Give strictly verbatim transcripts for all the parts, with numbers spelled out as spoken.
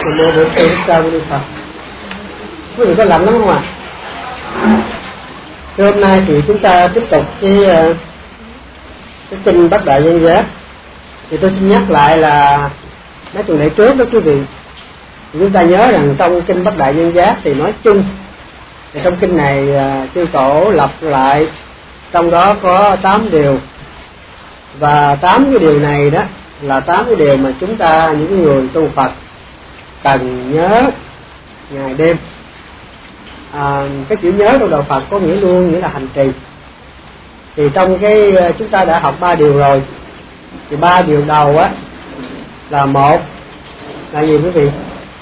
Nam mô Bổn Sư Thích Ca Mâu Ni Phật. Quý vị có lạnh lắm không ạ? Thì hôm nay thì chúng ta tiếp tục cái cái kinh Bát Đại Nhân Giác. Thì tôi xin nhắc lại là mấy tuần lễ trước đó quý vị, chúng ta nhớ rằng trong kinh Bát Đại Nhân Giác thì nói chung, thì trong kinh này chư tổ lặp lại, trong đó có tám điều, và tám cái điều này đó là tám cái điều mà chúng ta những người tu Phật cần nhớ ngày đêm. À, cái chữ nhớ trong đạo Phật có nghĩa luôn, nghĩa là hành trì. Thì trong cái chúng ta đã học ba điều rồi, thì ba điều đầu á là một là gì quý vị?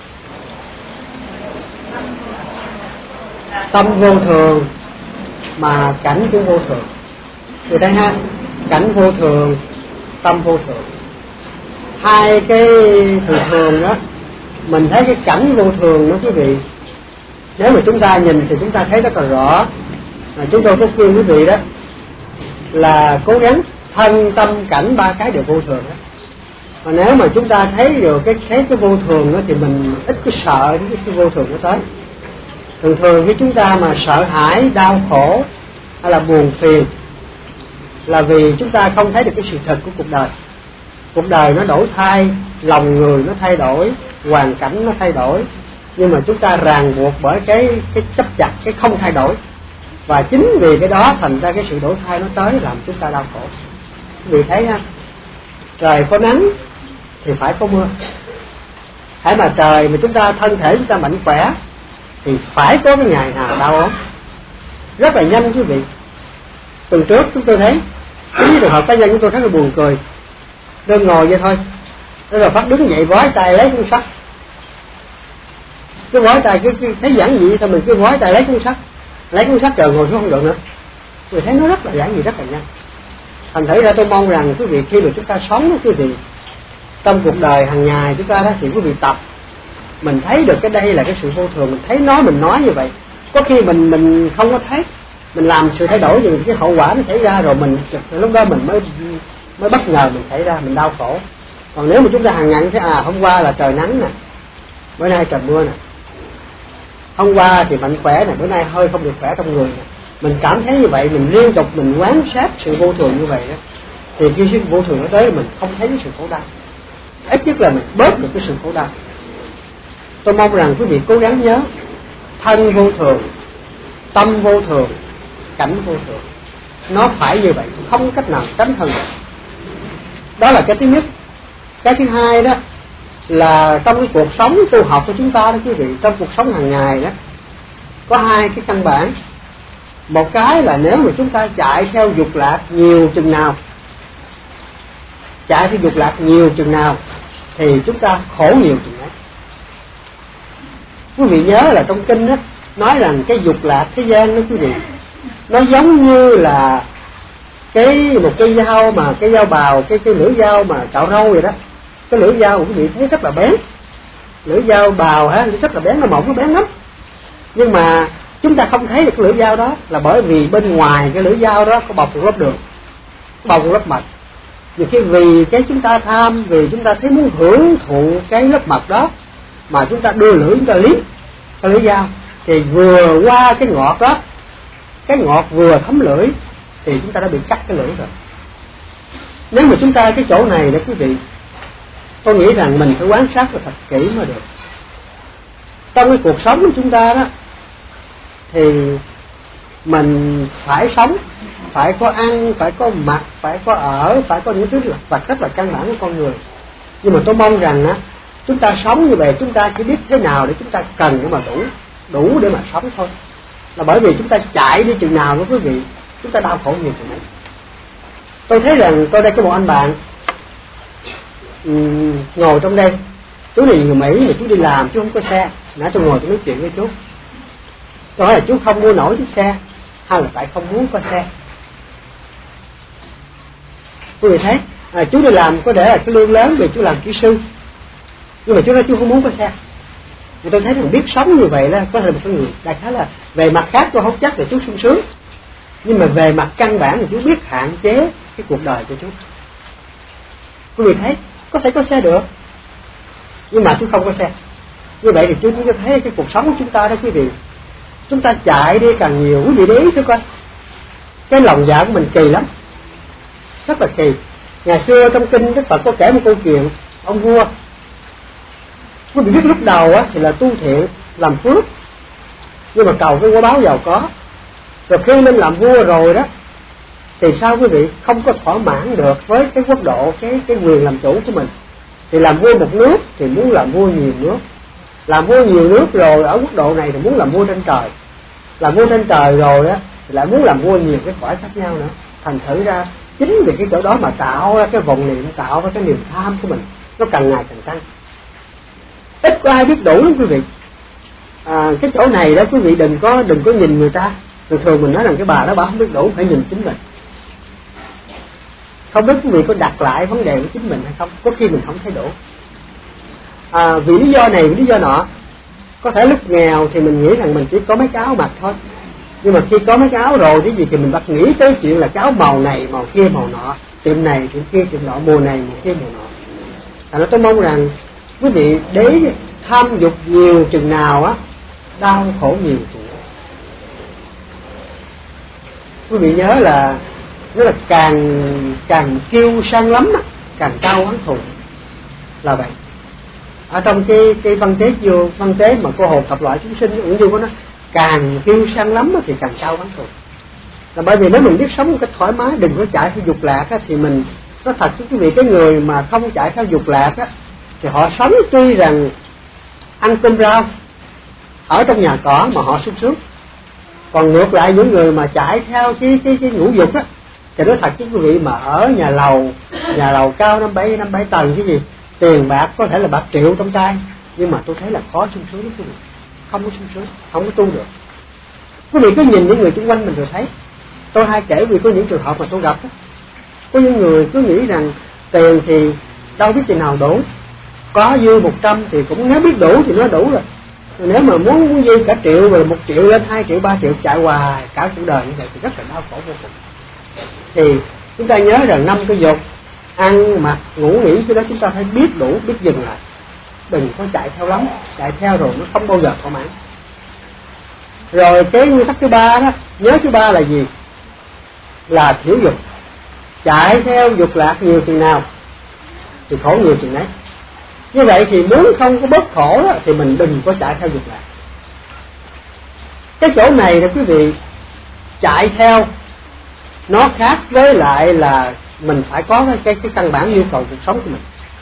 Tâm vô thường mà cảnh cũng vô thường. Thì đây ha, cảnh vô thường, tâm vô thường. Hai cái thường thường đó, mình thấy cái cảnh vô thường đó quý vị, nếu mà chúng ta nhìn thì chúng ta thấy rất là rõ. Mà chúng tôi có khuyên quý vị đó là cố gắng thân tâm cảnh ba cái đều vô thường đó. Mà nếu mà chúng ta thấy được cái thấy cái vô thường đó thì mình ít có sợ cái, cái vô thường nó tới. Thường thường khi chúng ta mà sợ hãi, đau khổ hay là buồn phiền là vì chúng ta không thấy được cái sự thật của cuộc đời. Cuộc đời nó đổi thay, lòng người nó thay đổi, hoàn cảnh nó thay đổi, nhưng mà chúng ta ràng buộc bởi cái cái chấp chặt, cái không thay đổi. Và chính vì cái đó thành ra cái sự đổi thay nó tới làm chúng ta đau khổ. Vì thấy ha, trời có nắng thì phải có mưa. Hãy mà trời mà chúng ta thân thể chúng ta mạnh khỏe thì phải có cái ngày nào đau ốm. Rất là nhanh quý vị. Tuần trước chúng tôi thấy cái trường hợp cá nhân chúng tôi rất là buồn cười. Đơn ngồi vậy thôi, rồi phát đứng dậy vói tay lấy cuốn sách. Cái vói tay, cái, cái thấy giản dị thôi mình cứ vói tay lấy cuốn sách, lấy cuốn sách trời ngồi xuống không được nữa. Người thấy nó rất là giản dị, rất là nhanh. Thành thử ra tôi mong rằng quý vị khi mà chúng ta sống đó quý vị, trong cuộc đời hàng ngày chúng ta đó thì quý vị tập, mình thấy được cái đây là cái sự vô thường, mình thấy nó mình nói như vậy. Có khi mình mình không có thấy, mình làm sự thay đổi thì cái hậu quả nó xảy ra rồi mình lúc đó mình mới mới bất ngờ mình xảy ra, mình đau khổ. Còn nếu mà chúng ta hàng ngày thấy à hôm qua là trời nắng nè, bữa nay trời mưa nè, hôm qua thì mạnh khỏe nè, bữa nay hơi không được khỏe trong người nè, mình cảm thấy như vậy, mình liên tục mình quan sát sự vô thường như vậy đó, thì khi sự vô thường nó tới mình không thấy cái sự khổ đau, ít nhất là mình bớt được cái sự khổ đau. Tôi mong rằng quý vị cố gắng nhớ thân vô thường, tâm vô thường, cảnh vô thường, nó phải như vậy, không cách nào tránh thân được. Đó là cái thứ nhất. Cái thứ hai đó là trong cái cuộc sống tu học của chúng ta đó quý vị, trong cuộc sống hàng ngày đó có hai cái căn bản. Một cái là nếu mà chúng ta chạy theo dục lạc nhiều chừng nào, chạy theo dục lạc nhiều chừng nào thì chúng ta khổ nhiều chừng ấy. Quý vị nhớ là trong kinh đó nói rằng cái dục lạc thế gian đó quý vị, nó giống như là cái một cây dao mà cái dao bào, cái cái lưỡi dao mà cạo râu vậy đó. Cái lưỡi dao quý vị thấy rất là bén, lưỡi dao bào ha, rất là bén, nó mỏng, nó bén lắm. Nhưng mà chúng ta không thấy được cái lưỡi dao đó là bởi vì bên ngoài cái lưỡi dao đó có bọc một lớp đường, bọc một lớp mật. Vì khi vì cái chúng ta tham, vì chúng ta thấy muốn hưởng thụ cái lớp mật đó mà chúng ta đưa lưỡi chúng ta liếm cái lưỡi dao, thì vừa qua cái ngọt đó, cái ngọt vừa thấm lưỡi thì chúng ta đã bị cắt cái lưỡi rồi. Nếu mà chúng ta cái chỗ này đó quý vị, tôi nghĩ rằng mình phải quan sát thật kỹ mới được. Trong cái cuộc sống của chúng ta đó thì mình phải sống, phải có ăn, phải có mặc, phải có ở, phải có những thứ là vật rất là căn bản của con người. Nhưng mà tôi mong rằng á, chúng ta sống như vậy chúng ta chỉ biết thế nào để chúng ta cần để mà đủ, đủ để mà sống thôi. Là bởi vì chúng ta chạy đi chừng nào đó quý vị, chúng ta đau khổ nhiều chừng ấy. Tôi thấy rằng tôi đây có một anh bạn um, ngồi trong đây, chú này người Mỹ mà chú đi làm chú không có xe, nãy tôi ngồi tôi nói chuyện với chú, tôi hỏi là chú không mua nổi chiếc xe hay là tại không muốn có xe. Quý vị thấy à, chú đi làm có để là cái lương lớn vì chú làm kỹ sư, nhưng mà chú nói chú không muốn có xe. Thì tôi thấy rằng biết sống như vậy đó có thể một cái người đại khái là về mặt khác tôi không chắc là chú sung sướng, nhưng mà về mặt căn bản thì chú biết hạn chế cái cuộc đời của chú. Quý vị thấy có thể có xe được, nhưng mà chú không có xe. Như vậy thì chúng ta thấy cái cuộc sống của chúng ta đó quý vị, chúng ta chạy đi càng nhiều. Quý vị để ý thử coi, cái lòng dạ của mình kỳ lắm, rất là kỳ. Ngày xưa trong kinh Đức Phật có kể một câu chuyện ông vua. Quý vị biết lúc đầu á thì là tu thiện làm phước, nhưng mà cầu cái quả báo giàu có. Rồi khi lên làm vua rồi đó thì sao quý vị, không có thỏa mãn được với cái quốc độ, cái cái quyền làm chủ của mình. Thì làm vua một nước thì muốn làm vua nhiều nước, làm vua nhiều nước rồi ở quốc độ này thì muốn làm vua trên trời, làm vua trên trời rồi á thì lại muốn làm vua nhiều cái cõi khác nhau nữa. Thành thử ra chính vì cái chỗ đó mà tạo ra cái vọng niệm, tạo ra cái niềm tham của mình nó càng ngày càng tăng. Ít có ai biết đủ lắm quý vị. À, cái chỗ này đó quý vị đừng có đừng có nhìn người ta. Thường thường mình nói rằng cái bà đó bà không biết đủ, phải nhìn chính mình. Không biết quý vị có đặt lại vấn đề của chính mình hay không, có khi mình không thấy đủ. À, vì lý do này vì lý do nọ, có thể lúc nghèo thì mình nghĩ rằng mình chỉ có mấy cái áo mặc thôi, nhưng mà khi có mấy cái áo rồi cái gì thì mình bắt nghĩ tới chuyện là cái áo màu này màu kia màu nọ, tiệm này tiệm kia tiệm nọ, mùa này mùa kia mùa nọ. Thành ra tôi mong rằng quý vị để tham dục nhiều chừng nào á, đau khổ nhiều chừng đó. Quý vị nhớ là nó là càng càng kiêu sang lắm á, càng cao oán thù là vậy. Ở trong cái cái văn tế vô văn tế mà cô hồn thập loại chúng sinh ứng du của nó, càng kiêu sang lắm á, thì càng cao oán thù. Là bởi vì nếu mình biết sống một cách thoải mái, đừng có chạy theo dục lạc á, thì mình nói thật với quý vị, cái người mà không chạy theo dục lạc á thì họ sống tuy rằng ăn cơm rau ở trong nhà cỏ mà họ sung sướng. Còn ngược lại những người mà chạy theo cái cái cái ngũ dục á thì nói thật với quý vị, mà ở nhà lầu nhà lầu cao năm bảy năm bảy tầng cái gì, tiền bạc có thể là bạc triệu trong tay, nhưng mà tôi thấy là khó sung sướng lắm quý vị, không có sung sướng, không có tu được. Quý vị cứ nhìn những người xung quanh mình rồi thấy. Tôi hay kể vì có những trường hợp mà tôi gặp đó. Có những người cứ nghĩ rằng tiền thì đâu biết tiền nào đủ, có dư một trăm thì cũng nếu biết đủ thì nó đủ rồi. Rồi nếu mà muốn muốn dư cả triệu rồi một triệu lên hai triệu ba triệu chạy hoài cả cuộc đời như vậy thì rất là đau khổ vô cùng. Thì chúng ta nhớ rằng năm cái dục ăn mặc ngủ nghỉ cái đó chúng ta phải biết đủ, biết dừng lại, đừng có chạy theo lắm, chạy theo rồi nó không bao giờ thỏa mãn. Rồi cái nguyên tắc thứ ba đó, nhớ thứ ba là gì? Là thiếu dục. Chạy theo dục lạc nhiều chừng nào thì khổ nhiều chừng đấy. Như vậy thì muốn không có bớt khổ đó, thì mình đừng có chạy theo dục lạc. Cái chỗ này là quý vị chạy theo nó khác với lại là mình phải có cái cái, cái căn bản nhu cầu cuộc sống của mình.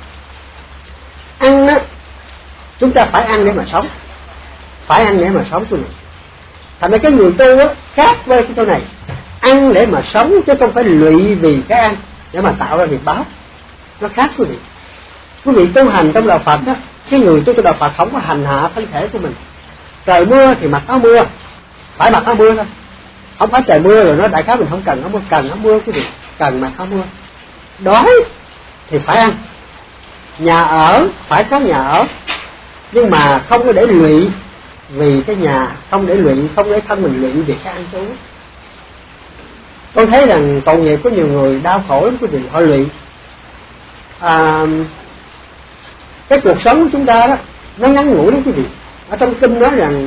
Ăn á, chúng ta phải ăn để mà sống, phải ăn để mà sống của mình. Thành ra cái người tu á khác với cái chỗ này, ăn để mà sống chứ không phải lụy vì cái ăn để mà tạo ra việc báo, nó khác quý vị. Quý vị tu hành trong đạo Phật á, cái người tu trong đạo Phật không có hành hạ thân thể của mình. Trời mưa thì mặc áo mưa, phải mặc áo mưa thôi, không phải trời mưa rồi nói đại khái mình không cần áo mưa, cần áo mưa quý vị, cần mặc áo mưa. Đói thì phải ăn, nhà ở phải có nhà ở, nhưng mà không có để lụy vì cái nhà, không để lụy, không để thân mình lụy vì cái ăn uống. Tôi thấy rằng tội nghiệp có nhiều người đau khổ lắm quý vị, họ lụy. À, cái cuộc sống của chúng ta đó nó ngắn ngủi lắm quý vị. Ở trong kinh nói rằng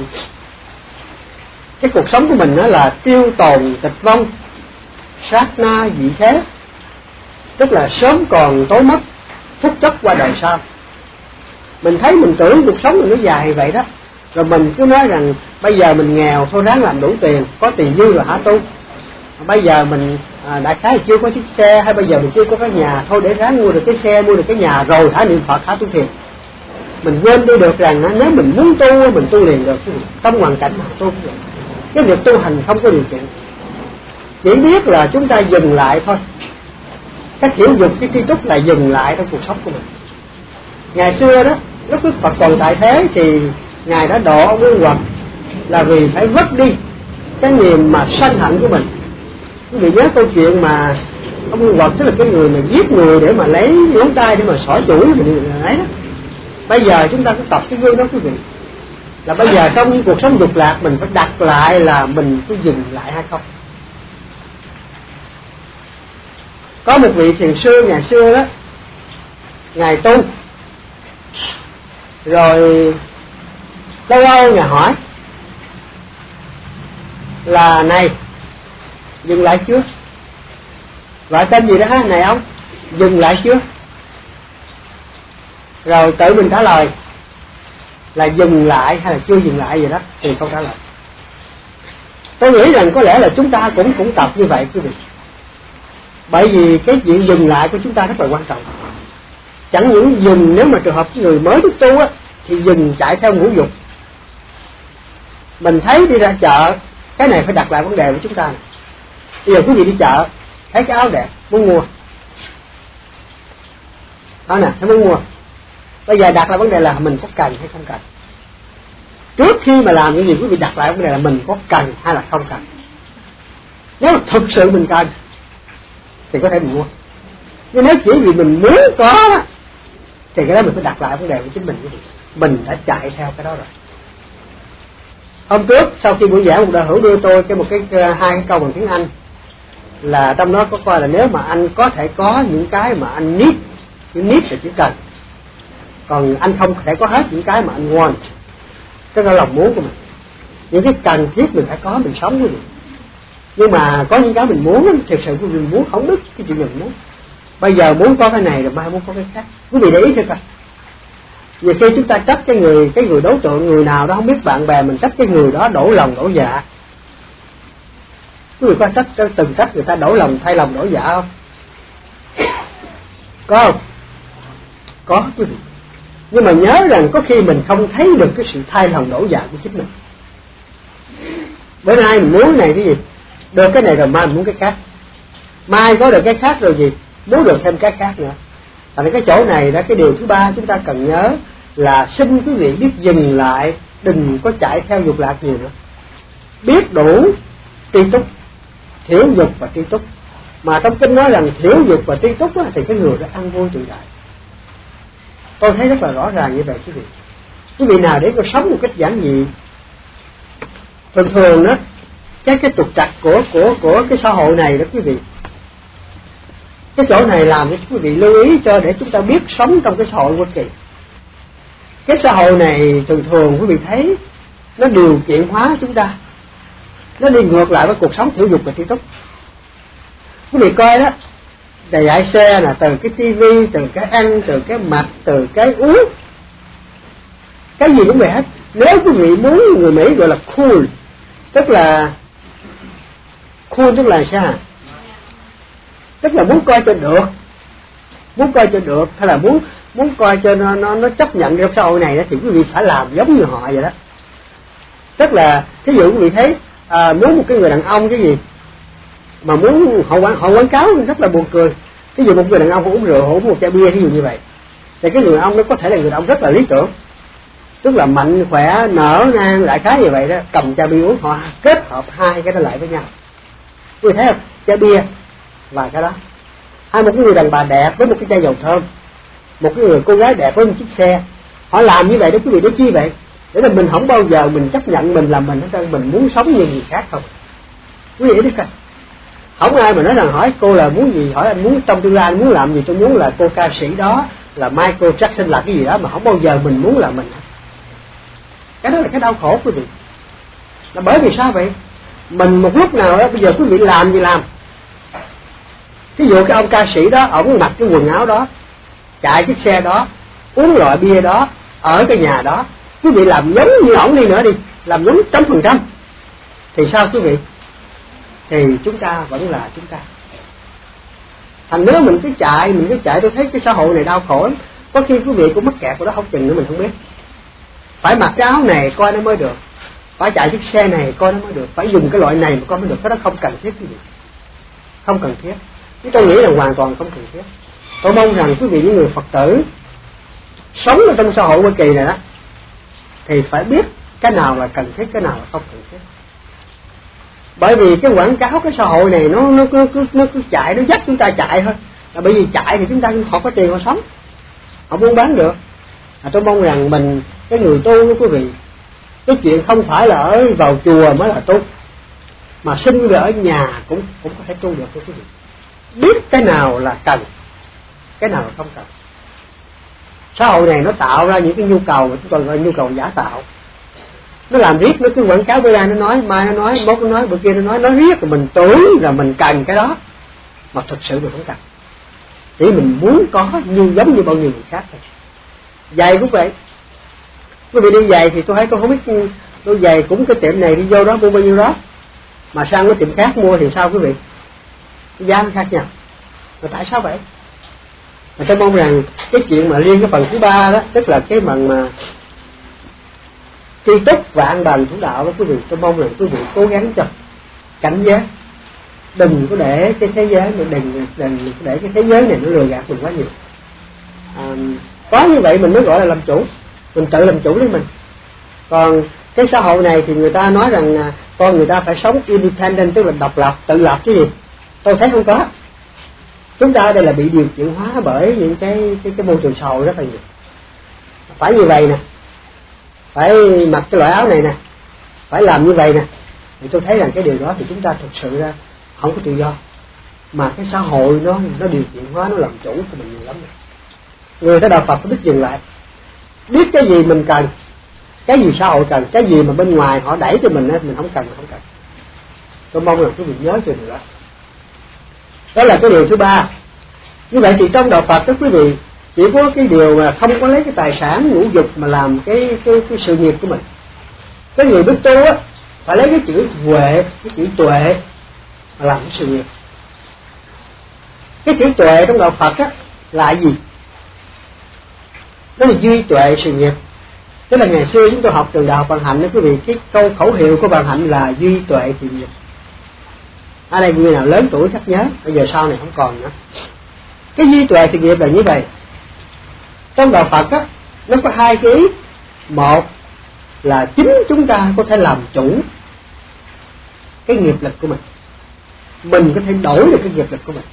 cái cuộc sống của mình đó là tiêu tồn tịch vong, sát na dị thế, tức là sớm còn tối mất, phút chốc qua đời sau. Mình thấy mình tưởng cuộc sống mình nó dài vậy đó, rồi mình cứ nói rằng bây giờ mình nghèo thôi ráng làm đủ tiền, có tiền dư rồi hả tu. Bây giờ mình à, đại khái chưa có chiếc xe, hay bây giờ mình chưa có cái nhà, thôi để ráng mua được cái xe, mua được cái nhà rồi hả niệm Phật hả tu thiền. Mình quên đi được rằng nếu mình muốn tu mình tu liền được, trong hoàn cảnh nào tu. Cái việc tu hành không có điều kiện, chỉ biết là chúng ta dừng lại thôi. Cái hiểu dục, cái tri túc là dừng lại trong cuộc sống của mình. Ngày xưa đó, lúc Đức Phật còn tại thế thì Ngài đã độ ông Nguyên Hoặc là vì phải vứt đi cái niềm mà sân hận của mình. Quý vị nhớ câu chuyện mà ông Nguyên Hoặc tức là cái người mà giết người để mà lấy ngón tay để mà xỏ chuỗi mình ấy đó. Bây giờ chúng ta cứ tập cái gương đó quý vị, là bây giờ trong cuộc sống dục lạc mình phải đặt lại là mình có dừng lại hay không. Có một vị thiền sư ngày xưa đó, Ngài tu rồi Lâu lâu nhà hỏi là này dừng lại chưa, gọi tên gì đó ha, này ông dừng lại chưa, rồi tự mình trả lời là dừng lại hay là chưa dừng lại gì đó thì không trả lời. Tôi nghĩ rằng có lẽ là chúng ta cũng cũng tập như vậy quý vị, bởi vì cái chuyện dừng lại của chúng ta rất là quan trọng. Chẳng những dừng, nếu mà trường hợp người mới biết tu á thì dừng chạy theo ngũ dục. Mình thấy đi ra chợ cái này phải đặt lại vấn đề của chúng ta này. Bây giờ quý vị đi chợ thấy cái áo đẹp muốn mua, đó nè thấy muốn mua, bây giờ đặt lại vấn đề là mình có cần hay không cần. Trước khi mà làm những gì quý vị đặt lại vấn đề là mình có cần hay là không cần. Nếu mà thực sự mình cần thì có thể mình mua, nhưng nếu chỉ vì mình muốn có thì cái đó mình phải đặt lại vấn đề của chính mình. Mình đã chạy theo cái đó rồi. Hôm trước sau khi buổi giảng, một đạo hữu đưa tôi cái một cái hai cái câu bằng tiếng Anh, là trong đó có coi là nếu mà anh có thể có những cái mà anh need, chữ need là chỉ cần, còn anh không thể có hết những cái mà anh want, tức là lòng muốn của mình. Những cái cần thiết mình phải có, mình sống với mình. Nhưng mà có những cái mình muốn, thực sự mình muốn không biết cái chuyện mình muốn. Bây giờ muốn có cái này rồi mai muốn có cái khác. Quý vị để ý thôi coi. Vì khi chúng ta trách cái người cái người đối tượng, người nào đó không biết bạn bè mình trách cái người đó đổ lòng đổ dạ. Quý vị có trách từng trách người ta đổ lòng thay lòng đổ dạ không? Có không? Có quý vị. Nhưng mà nhớ rằng có khi mình không thấy được cái sự thay lòng đổ dạ của chính mình. Bữa nay mình muốn cái này cái gì, được cái này rồi mai mình muốn cái khác, mai có được cái khác rồi gì muốn được thêm cái khác nữa. Thành cái chỗ này đó, cái điều thứ ba chúng ta cần nhớ là xin quý vị biết dừng lại, đừng có chạy theo dục lạc nhiều nữa. Biết đủ tri túc, thiểu dục và tri túc. Mà trong kinh nói rằng thiểu dục và tri túc thì cái người đó ăn vui tự tại. Tôi thấy rất là rõ ràng như vậy quý vị. Quý vị nào để có sống một cách giản dị. Thường thường đó, cái cái trục trặc của của của cái xã hội này đó quý vị. Cái chỗ này làm cho quý vị lưu ý cho để chúng ta biết sống trong cái xã hội Hoa Kỳ. Cái xã hội này thường thường quý vị thấy nó điều kiện hóa chúng ta, nó đi ngược lại với cuộc sống thiểu dục và tri túc. Quý vị coi đó, đầy dạy xe là từ cái tivi, từ cái ăn, từ cái mặc, từ cái uống, cái gì cũng vậy hết. Nếu quý vị muốn, người Mỹ gọi là cool, tức là cool tức là sao? Tức là muốn coi cho được, muốn coi cho được, hay là muốn muốn coi cho nó nó, nó chấp nhận trong xã hội này đó, thì quý vị phải làm giống như họ vậy đó. Tức là thí dụ quý vị thấy à, muốn một cái người đàn ông cái gì mà muốn họ quảng họ quảng cáo rất là buồn cười. Thí dụ một người đàn ông uống rượu, uống một chai bia thí dụ như vậy, thì cái người đàn ông nó có thể là người đàn ông rất là lý tưởng, tức là mạnh khỏe nở nang đại khái như vậy đó, cầm chai bia uống, họ kết hợp hai cái đó lại với nhau. Quý vị thấy không? Chai bia và cái đó, hay một cái người đàn bà đẹp với một cái chai dầu thơm, một cái người cô gái đẹp với một chiếc xe, họ làm như vậy đó quý vị, để chi vậy? Để là mình không bao giờ mình chấp nhận mình là mình, hết mình muốn sống như người khác không. Quý vị biết không? Không ai mà nói rằng hỏi cô là muốn gì, hỏi anh muốn trong tương lai anh muốn làm gì, tôi muốn là cô ca sĩ đó, là Michael Jackson, là cái gì đó, mà không bao giờ mình muốn là mình. Cái đó là cái đau khổ quý vị. Là bởi vì sao vậy? Mình một lúc nào đó bây giờ quý vị làm gì làm. Ví dụ cái ông ca sĩ đó, ổng mặc cái quần áo đó, chạy chiếc xe đó, uống loại bia đó, ở cái nhà đó, quý vị làm giống như ổng đi nữa đi, làm giống trăm phần trăm, thì sao quý vị? Thì chúng ta vẫn là chúng ta. Thành nếu mình cứ chạy, mình cứ chạy, tôi thấy cái xã hội này đau khổ lắm. Có khi quý vị cũng mắc kẹt của đó không chừng nữa mình không biết. Phải mặc cái áo này coi nó mới được, phải chạy chiếc xe này coi nó mới được, phải dùng cái loại này mà coi mới được. Cái đó không cần thiết quý vị, không cần thiết. Chứ tôi nghĩ là hoàn toàn không cần thiết. Tôi mong rằng quý vị những người Phật tử sống ở trong xã hội Hoa Kỳ này đó, thì phải biết cái nào là cần thiết, cái nào là không cần thiết. Bởi vì cái quảng cáo cái xã hội này nó nó cứ nó, nó cứ chạy, nó dắt chúng ta chạy thôi. Là bởi vì chạy thì chúng ta họ có tiền họ sống, họ buôn bán được. À, tôi mong rằng mình, cái người tu của quý vị, cái chuyện không phải là ở vào chùa mới là tu, mà sinh ra ở nhà cũng cũng có thể tu được quý vị. Biết cái nào là cần, cái nào là không cần. Xã hội này nó tạo ra những cái nhu cầu mà chúng tôi gọi là nhu cầu giả tạo. nó làm riết, nó cứ quảng cáo bữa nay nó nói, mai nó nói, mốt nó nói, bữa kia nó nói, nói riết rồi mình tưởng là mình cần cái đó mà thực sự mình không cần, chỉ mình muốn có như giống như bao nhiêu người khác thôi. Giày cũng vậy, quý vị đi giày thì tôi thấy tôi không biết đôi giày cũng cái tiệm này đi vô đó mua bao nhiêu đó, mà sang cái tiệm khác mua thì sao quý vị, giá nó khác nhau, mà tại sao vậy? Mà tôi mong rằng cái chuyện mà liên cái phần thứ ba đó, tức là cái phần mà tri túc vạn bằng thủ đạo đó quý vị, tôi mong rằng quý vị cố gắng cho cảnh giới, đừng có để cái thế giới, đừng đừng đừng để cái thế giới này nó lừa gạt mình quá nhiều. À, có như vậy mình mới gọi là làm chủ, mình tự làm chủ lấy mình. Còn cái xã hội này thì người ta nói rằng à, con người ta phải sống independent, tức là độc lập, tự lập chứ gì. Tôi thấy không có. Chúng ta ở đây là bị điều chuyển hóa bởi những cái cái, cái môi trường xã hội rất là nhiều. Phải như vậy nè, phải mặc cái loại áo này nè, phải làm như vậy nè. Thì tôi thấy rằng cái điều đó thì chúng ta thực sự ra không có tự do, mà cái xã hội nó nó điều khiển hóa, nó làm chủ của mình nhiều lắm. Người ta đạo Phật phải biết dừng lại, biết cái gì mình cần, cái gì xã hội cần, cái gì mà bên ngoài họ đẩy cho mình mình không cần, mình không cần. Tôi mong là quý vị nhớ cho điều đó. Đó là cái điều thứ ba. Như vậy thì trong đạo Phật đó quý vị, chỉ có cái điều mà không có lấy cái tài sản ngũ dục mà làm cái cái cái sự nghiệp của mình. Cái người biết tu á phải lấy cái chữ huệ, cái chữ tuệ mà làm cái sự nghiệp. Cái chữ tuệ trong đạo Phật á là gì? Đó là duy tuệ sự nghiệp. Tức là ngày xưa chúng tôi học trường đại học Vạn Hạnh đó quý vị, cái câu khẩu hiệu của Vạn Hạnh là duy tuệ sự nghiệp. Ở đây người nào lớn tuổi chắc nhớ, bây giờ sau này không còn nữa. Cái duy tuệ sự nghiệp là như vậy. Trong đạo Phật á, nó có hai cái ý. Một là chính chúng ta có thể làm chủ cái nghiệp lực của mình, mình có thể đổi được cái nghiệp lực của mình.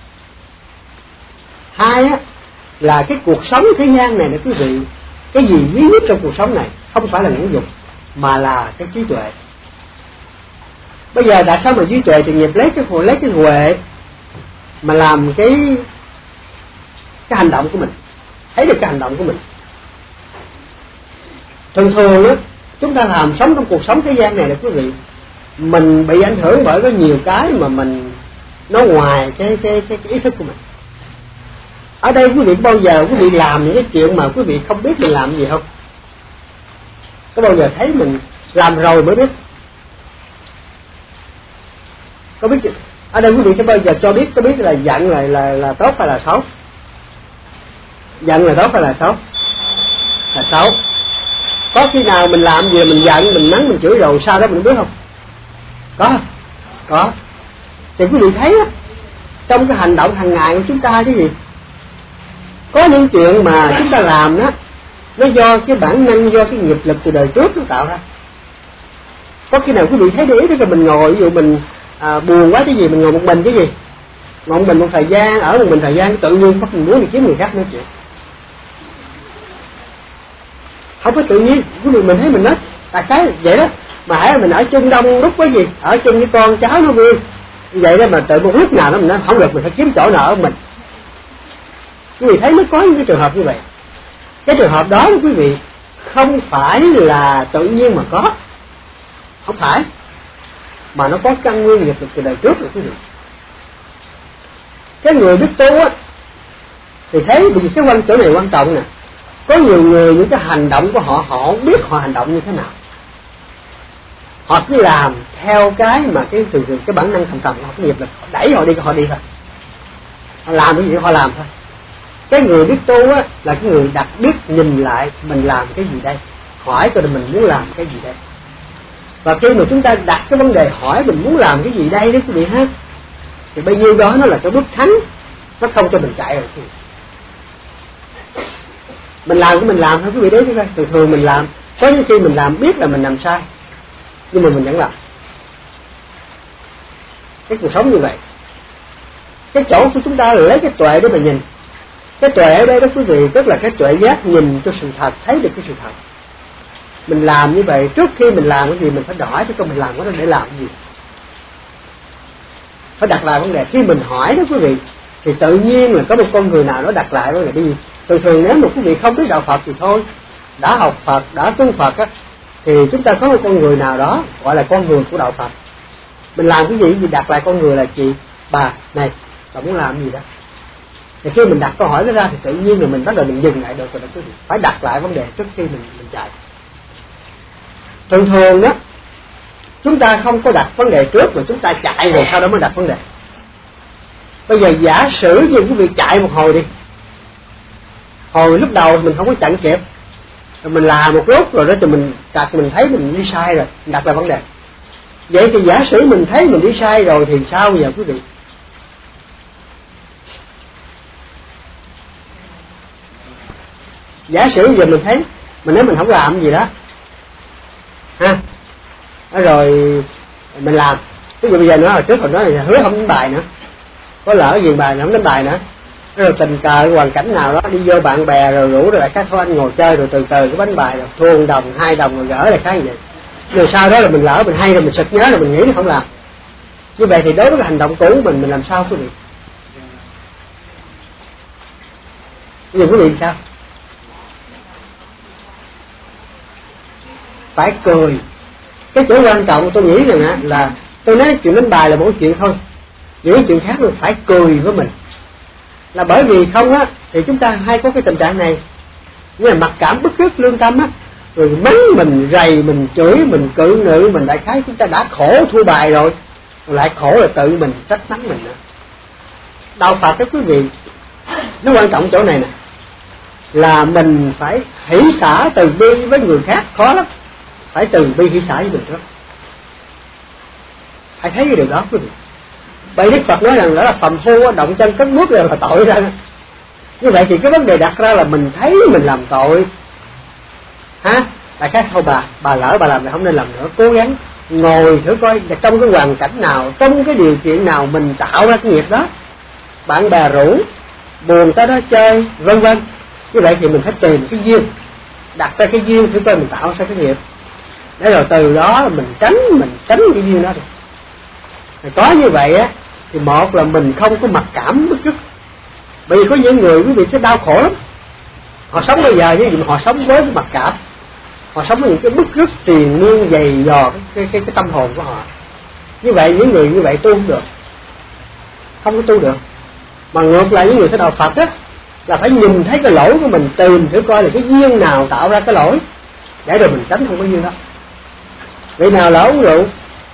Hai á là cái cuộc sống thế gian này nè quý vị, cái gì quý nhất trong cuộc sống này không phải là ngũ dục mà là cái trí tuệ. Bây giờ tại sao mà trí tuệ thì nghiệp lấy cái huệ, lấy cái huệ mà làm cái cái hành động của mình, thấy được cái hành động của mình. Thường thường á chúng ta làm sống trong cuộc sống thế gian này là quý vị, mình bị ảnh hưởng bởi có nhiều cái mà mình nó ngoài cái cái cái, cái ý thức của mình. Ở đây quý vị bao giờ quý vị làm những cái chuyện mà quý vị không biết mình làm gì không? Có bao giờ thấy mình làm rồi mới biết? Có biết? Ở đây quý vị có bao giờ cho biết, có biết là giận là là là tốt hay là xấu? Giận là tốt hay là xấu? Là xấu. Có khi nào mình làm gì mình giận, mình mắng, mình chửi rồi sau đó mình biết không? Có. Có. Thì quý vị thấy á, trong cái hành động hàng ngày của chúng ta cái gì? Có những chuyện mà chúng ta làm đó, nó do cái bản năng, do cái nghiệp lực từ đời trước nó tạo ra. Có khi nào quý vị thấy để ý cái mình ngồi, ví dụ mình à, buồn quá cái gì, mình ngồi một mình cái gì, ngồi một mình một thời gian, ở một mình thời gian tự nhiên có mình muốn đi kiếm người khác nói chuyện. Không có tự nhiên, quý vị mình thấy mình nói tại cái vậy đó, mà hãy mình ở chung đông lúc cái gì, ở chung với con cháu nó vui vậy đó, mà tự một lúc nào đó mình nói không được, mình phải kiếm chỗ nào ở mình. Quý vị thấy nó có những cái trường hợp như vậy. Cái trường hợp đó quý vị không phải là tự nhiên mà có, không phải, mà nó có căn nguyên nghiệp từ đời trước rồi quý vị. Cái người biết tu á thì thấy vì cái quan chỗ này quan trọng nè. Có nhiều người những cái hành động của họ, họ không biết họ hành động như thế nào, họ cứ làm theo cái mà cái từ từ cái bản năng thầm thầm họ nghiệp lực đẩy họ đi, họ đi thôi, họ làm cái gì họ làm thôi. Cái người biết tu á là cái người đặt biết nhìn lại mình làm cái gì đây, hỏi coi mình muốn làm cái gì đây. Và khi mà chúng ta đặt cái vấn đề hỏi mình muốn làm cái gì đây đó quý vị ha, thì bấy nhiêu đó nó là cái bước thắng, nó không cho mình chạy rồi. Mình làm cái mình làm thôi quý vị, đấy chứ coi. Thường thường mình làm, có những khi mình làm biết là mình làm sai, nhưng mà mình vẫn làm. Cái cuộc sống như vậy. Cái chỗ của chúng ta là lấy cái tuệ để mà nhìn. Cái tuệ ở đây đó quý vị, tức là cái tuệ giác nhìn cho sự thật, thấy được cái sự thật. Mình làm như vậy, trước khi mình làm cái gì mình phải hỏi cho con mình làm cái đó để làm cái gì. Phải đặt lại vấn đề. Khi mình hỏi đó quý vị, thì tự nhiên là có một con người nào đó đặt lại vấn đề cái gì. Thường thường nếu mà quý vị không biết đạo Phật thì thôi, đã học Phật, đã tu Phật á, thì chúng ta có một con người nào đó gọi là con người của đạo Phật. Mình làm cái gì gì đặt lại con người là chị, bà, này, bà muốn làm gì đó. Thì khi mình đặt câu hỏi đó ra thì tự nhiên là mình bắt đầu mình dừng lại được rồi đó quý vị. Phải đặt lại vấn đề trước khi mình mình chạy. Thường thường đó, chúng ta không có đặt vấn đề trước mà chúng ta chạy rồi sau đó mới đặt vấn đề. Bây giờ giả sử như quý vị chạy một hồi đi, hồi lúc đầu mình không có chặn kịp, rồi mình làm một lúc rồi đó thì mình đặt mình thấy mình đi sai rồi, mình đặt lại vấn đề. Vậy thì giả sử mình thấy mình đi sai rồi thì sao bây giờ quý vị? Giả sử giờ mình thấy mình nói mình không làm gì đó ha, rồi mình làm. Ví dụ bây giờ nói hồi trước hồi nói là hứa không đánh bài nữa, có lỡ gì bài không đánh bài nữa, rồi tình cờ hoàn cảnh nào đó đi vô bạn bè rồi rủ rồi lại các thôi anh ngồi chơi rồi từ từ cái bánh bài rồi thua một đồng hai đồng rồi gỡ lại cái gì vậy. Rồi sau đó là mình lỡ mình hay rồi mình sực nhớ rồi mình nghĩ nó không làm. Như vậy thì đối với cái hành động cũ của mình mình làm sao quý vị? Bây giờ quý vị sao? Phải cười. Cái chỗ quan trọng tôi nghĩ rằng là tôi nói chuyện đánh bài là một chuyện thôi, những chuyện khác là phải cười với mình. Là bởi vì không á thì chúng ta hay có cái tình trạng này, như là mặc cảm bức rứt lương tâm á, rồi mắng mình, rầy mình, chửi mình, cự nữ mình, đại khái chúng ta đã khổ thua bài rồi, rồi lại khổ là tự mình trách mắng mình nữa. Đạo Phật đó quý vị, nó quan trọng chỗ này nè, là mình phải hỷ xả từ bi với người khác, khó lắm. Phải từ bi hỷ xả với người đó. Hãy thấy cái điều đó quý vị. Vậy Đức Phật nói rằng đó là phàm phu động chân cất bước rồi là tội ra. Như vậy thì cái vấn đề đặt ra là mình thấy mình làm tội, ha? Đại khái thôi bà, bà lỡ bà làm thì không nên làm nữa. Cố gắng ngồi thử coi trong cái hoàn cảnh nào, trong cái điều kiện nào mình tạo ra cái nghiệp đó. Bạn bè rủ, buồn tới đó chơi, vân vân. Như vậy thì mình phải tìm cái duyên, đặt ra cái duyên thử coi mình tạo ra cái nghiệp. Để rồi từ đó mình tránh, mình tránh cái duyên đó được. Có như vậy á thì một là mình không có mặc cảm bức rứt. Bởi vì có những người quý vị sẽ đau khổ lắm. Họ sống bây giờ như vậy, họ sống với cái mặc cảm, họ sống với những cái bức rứt triền miên dày dò cái, cái, cái, cái tâm hồn của họ. Như vậy những người như vậy tu không được, không có tu được. Mà ngược lại những người theo đạo Phật á là phải nhìn thấy cái lỗi của mình, tìm thử coi là cái duyên nào tạo ra cái lỗi, để rồi mình tránh không có duyên đó. Vị nào lỡ uống rượu,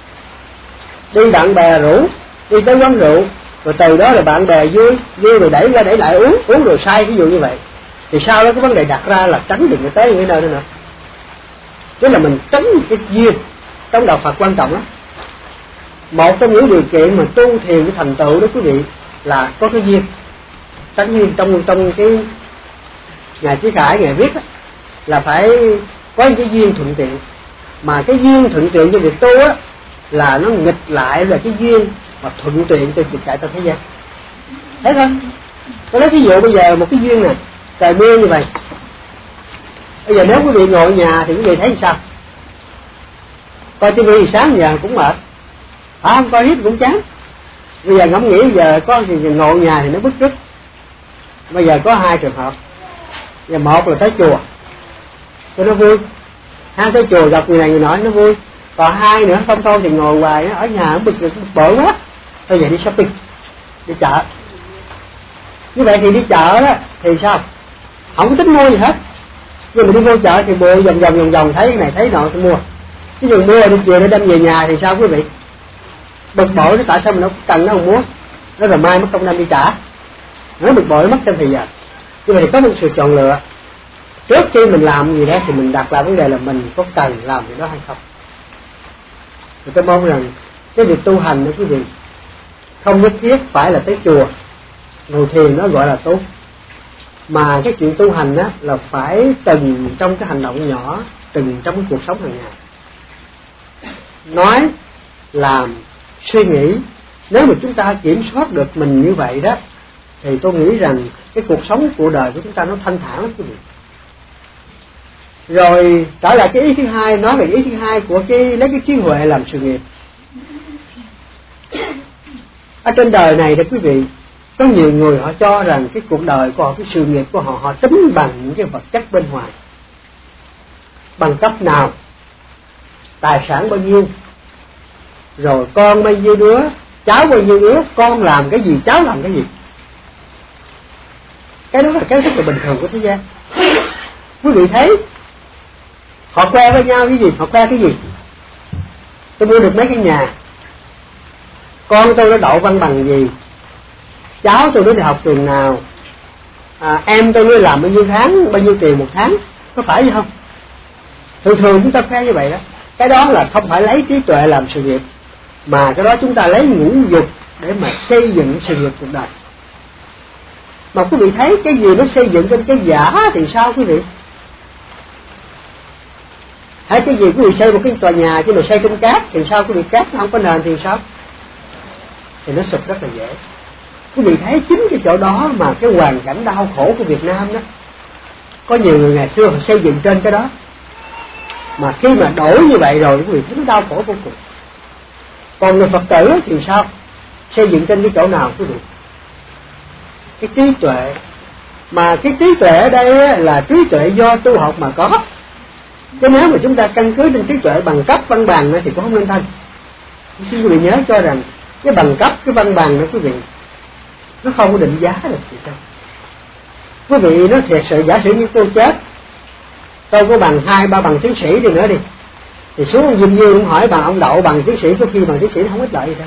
đi bạn bè rủ đi tới quán rượu, rồi từ đó là bạn bè vui vui rồi đẩy ra đẩy lại uống uống rồi say, ví dụ như vậy, thì sau đó cái vấn đề đặt ra là tránh được người tới người nơi nữa nữa. Tức là mình tránh cái duyên. Trong đạo Phật quan trọng lắm. Một trong những điều kiện mà tu thiền cái thành tựu đó quý vị là có cái duyên. Tránh duyên trong trong cái ngài Chí Khải ngài viết đó, là phải có cái duyên thuận tiện. Mà cái duyên thuận tiện cho việc tu á là nó nghịch lại là cái duyên mà thuận tiện cho việc chạy trong thế gian. Thấy không? Tôi nói ví dụ bây giờ một cái duyên này, trời mưa như vậy. Bây giờ nếu quý vị ngồi ở nhà thì quý vị thấy sao? Coi ti vi sáng giờ cũng mệt, à, không coi hết cũng chán. Bây giờ ngẫm nghĩ giờ có gì ngồi ở nhà thì nó bức rứt. Bây giờ có hai trường hợp. Giờ một là tới chùa cho nó vui, hai tới chùa gặp người này người nọ nó vui. Còn hai nữa không thôi thì ngồi hoài ở nhà bực bực bội quá, thôi giờ đi shopping, đi chợ. Như vậy thì đi chợ đó thì sao? Không có tính mua gì hết, nhưng mà đi vô chợ thì bộ vòng vòng vòng vòng thấy cái này thấy nọ thì mua. Ví dụ mua đi chiều để đem về nhà thì sao quý vị? Bực bội nó tại sao mình đâu cần nó không mua, nó rồi mai mất công đem đi trả, nó bực bội nó mất trong thời gian. Nhưng mà thì có một sự chọn lựa. Trước khi mình làm gì đó thì mình đặt lại vấn đề là mình có cần làm gì đó hay không. Thì tôi mong rằng cái việc tu hành đó quý vị không nhất thiết phải là tới chùa ngồi thiền nó gọi là tu, mà cái chuyện tu hành đó là phải từng trong cái hành động nhỏ, từng trong cái cuộc sống hàng ngày, nói, làm, suy nghĩ. Nếu mà chúng ta kiểm soát được mình như vậy đó thì tôi nghĩ rằng cái cuộc sống của đời của chúng ta nó thanh thản lắm quý vị. Rồi trở lại cái ý thứ hai, nói về ý thứ hai của cái lấy cái trí huệ làm sự nghiệp. Ở trên đời này đó quý vị, có nhiều người họ cho rằng cái cuộc đời của họ, cái sự nghiệp của họ, họ tính bằng những cái vật chất bên ngoài. Bằng cấp nào, tài sản bao nhiêu, rồi con bao nhiêu đứa, cháu bao nhiêu đứa, con làm cái gì, cháu làm cái gì. Cái đó là cái rất là bình thường của thế gian. Quý vị thấy họ khoe với nhau cái gì, họ khoe cái gì? Tôi mua được mấy cái nhà, con tôi nó đậu văn bằng gì, cháu tôi nó đi học trường nào, à, em tôi nó làm bao nhiêu tháng, bao nhiêu tiền một tháng, có phải vậy không? Thường thường chúng ta khoe như vậy đó. Cái đó là không phải lấy trí tuệ làm sự nghiệp, mà cái đó chúng ta lấy ngũ dục để mà xây dựng sự nghiệp cuộc đời. Mà quý vị thấy cái gì nó xây dựng trên cái giả thì sao quý vị? Hay cái gì quý vị xây một cái tòa nhà chứ mà xây trên cát thì sao quý vị? Cát nó không có nền thì sao? Thì nó sụp rất là dễ. Quý vị thấy chính cái chỗ đó mà cái hoàn cảnh đau khổ của Việt Nam đó. Có nhiều người ngày xưa họ xây dựng trên cái đó, mà khi mà đổi như vậy rồi quý vị thấy nó đau khổ vô cùng. Còn người Phật tử thì sao? Xây dựng trên cái chỗ nào quý vị? Cái trí tuệ. Mà cái trí tuệ ở đây là trí tuệ do tu học mà có. Chứ nếu mà chúng ta căn cứ trên trí tuệ bằng cấp văn bằng thì cũng không nên thân. Xin quý vị nhớ cho rằng cái bằng cấp, cái văn bằng đó quý vị, nó không có định giá được thì sao? Quý vị nói thiệt sự, giả sử như tôi chết, tôi có bằng hai ba bằng tiến sĩ đi nữa đi, thì xuống Dinh Dương cũng hỏi bằng ông đậu bằng tiến sĩ, có khi bằng tiến sĩ không ích lợi gì đâu.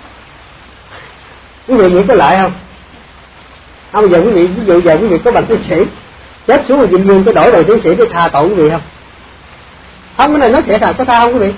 Quý vị nghĩ có lợi không? Không, giờ quý vị ví dụ giờ quý vị có bằng tiến sĩ, chết xuống ở Dinh Dương có đổi bằng tiến sĩ để tha tội quý vị không? Không, cái này nói thiệt là có tha không quý vị?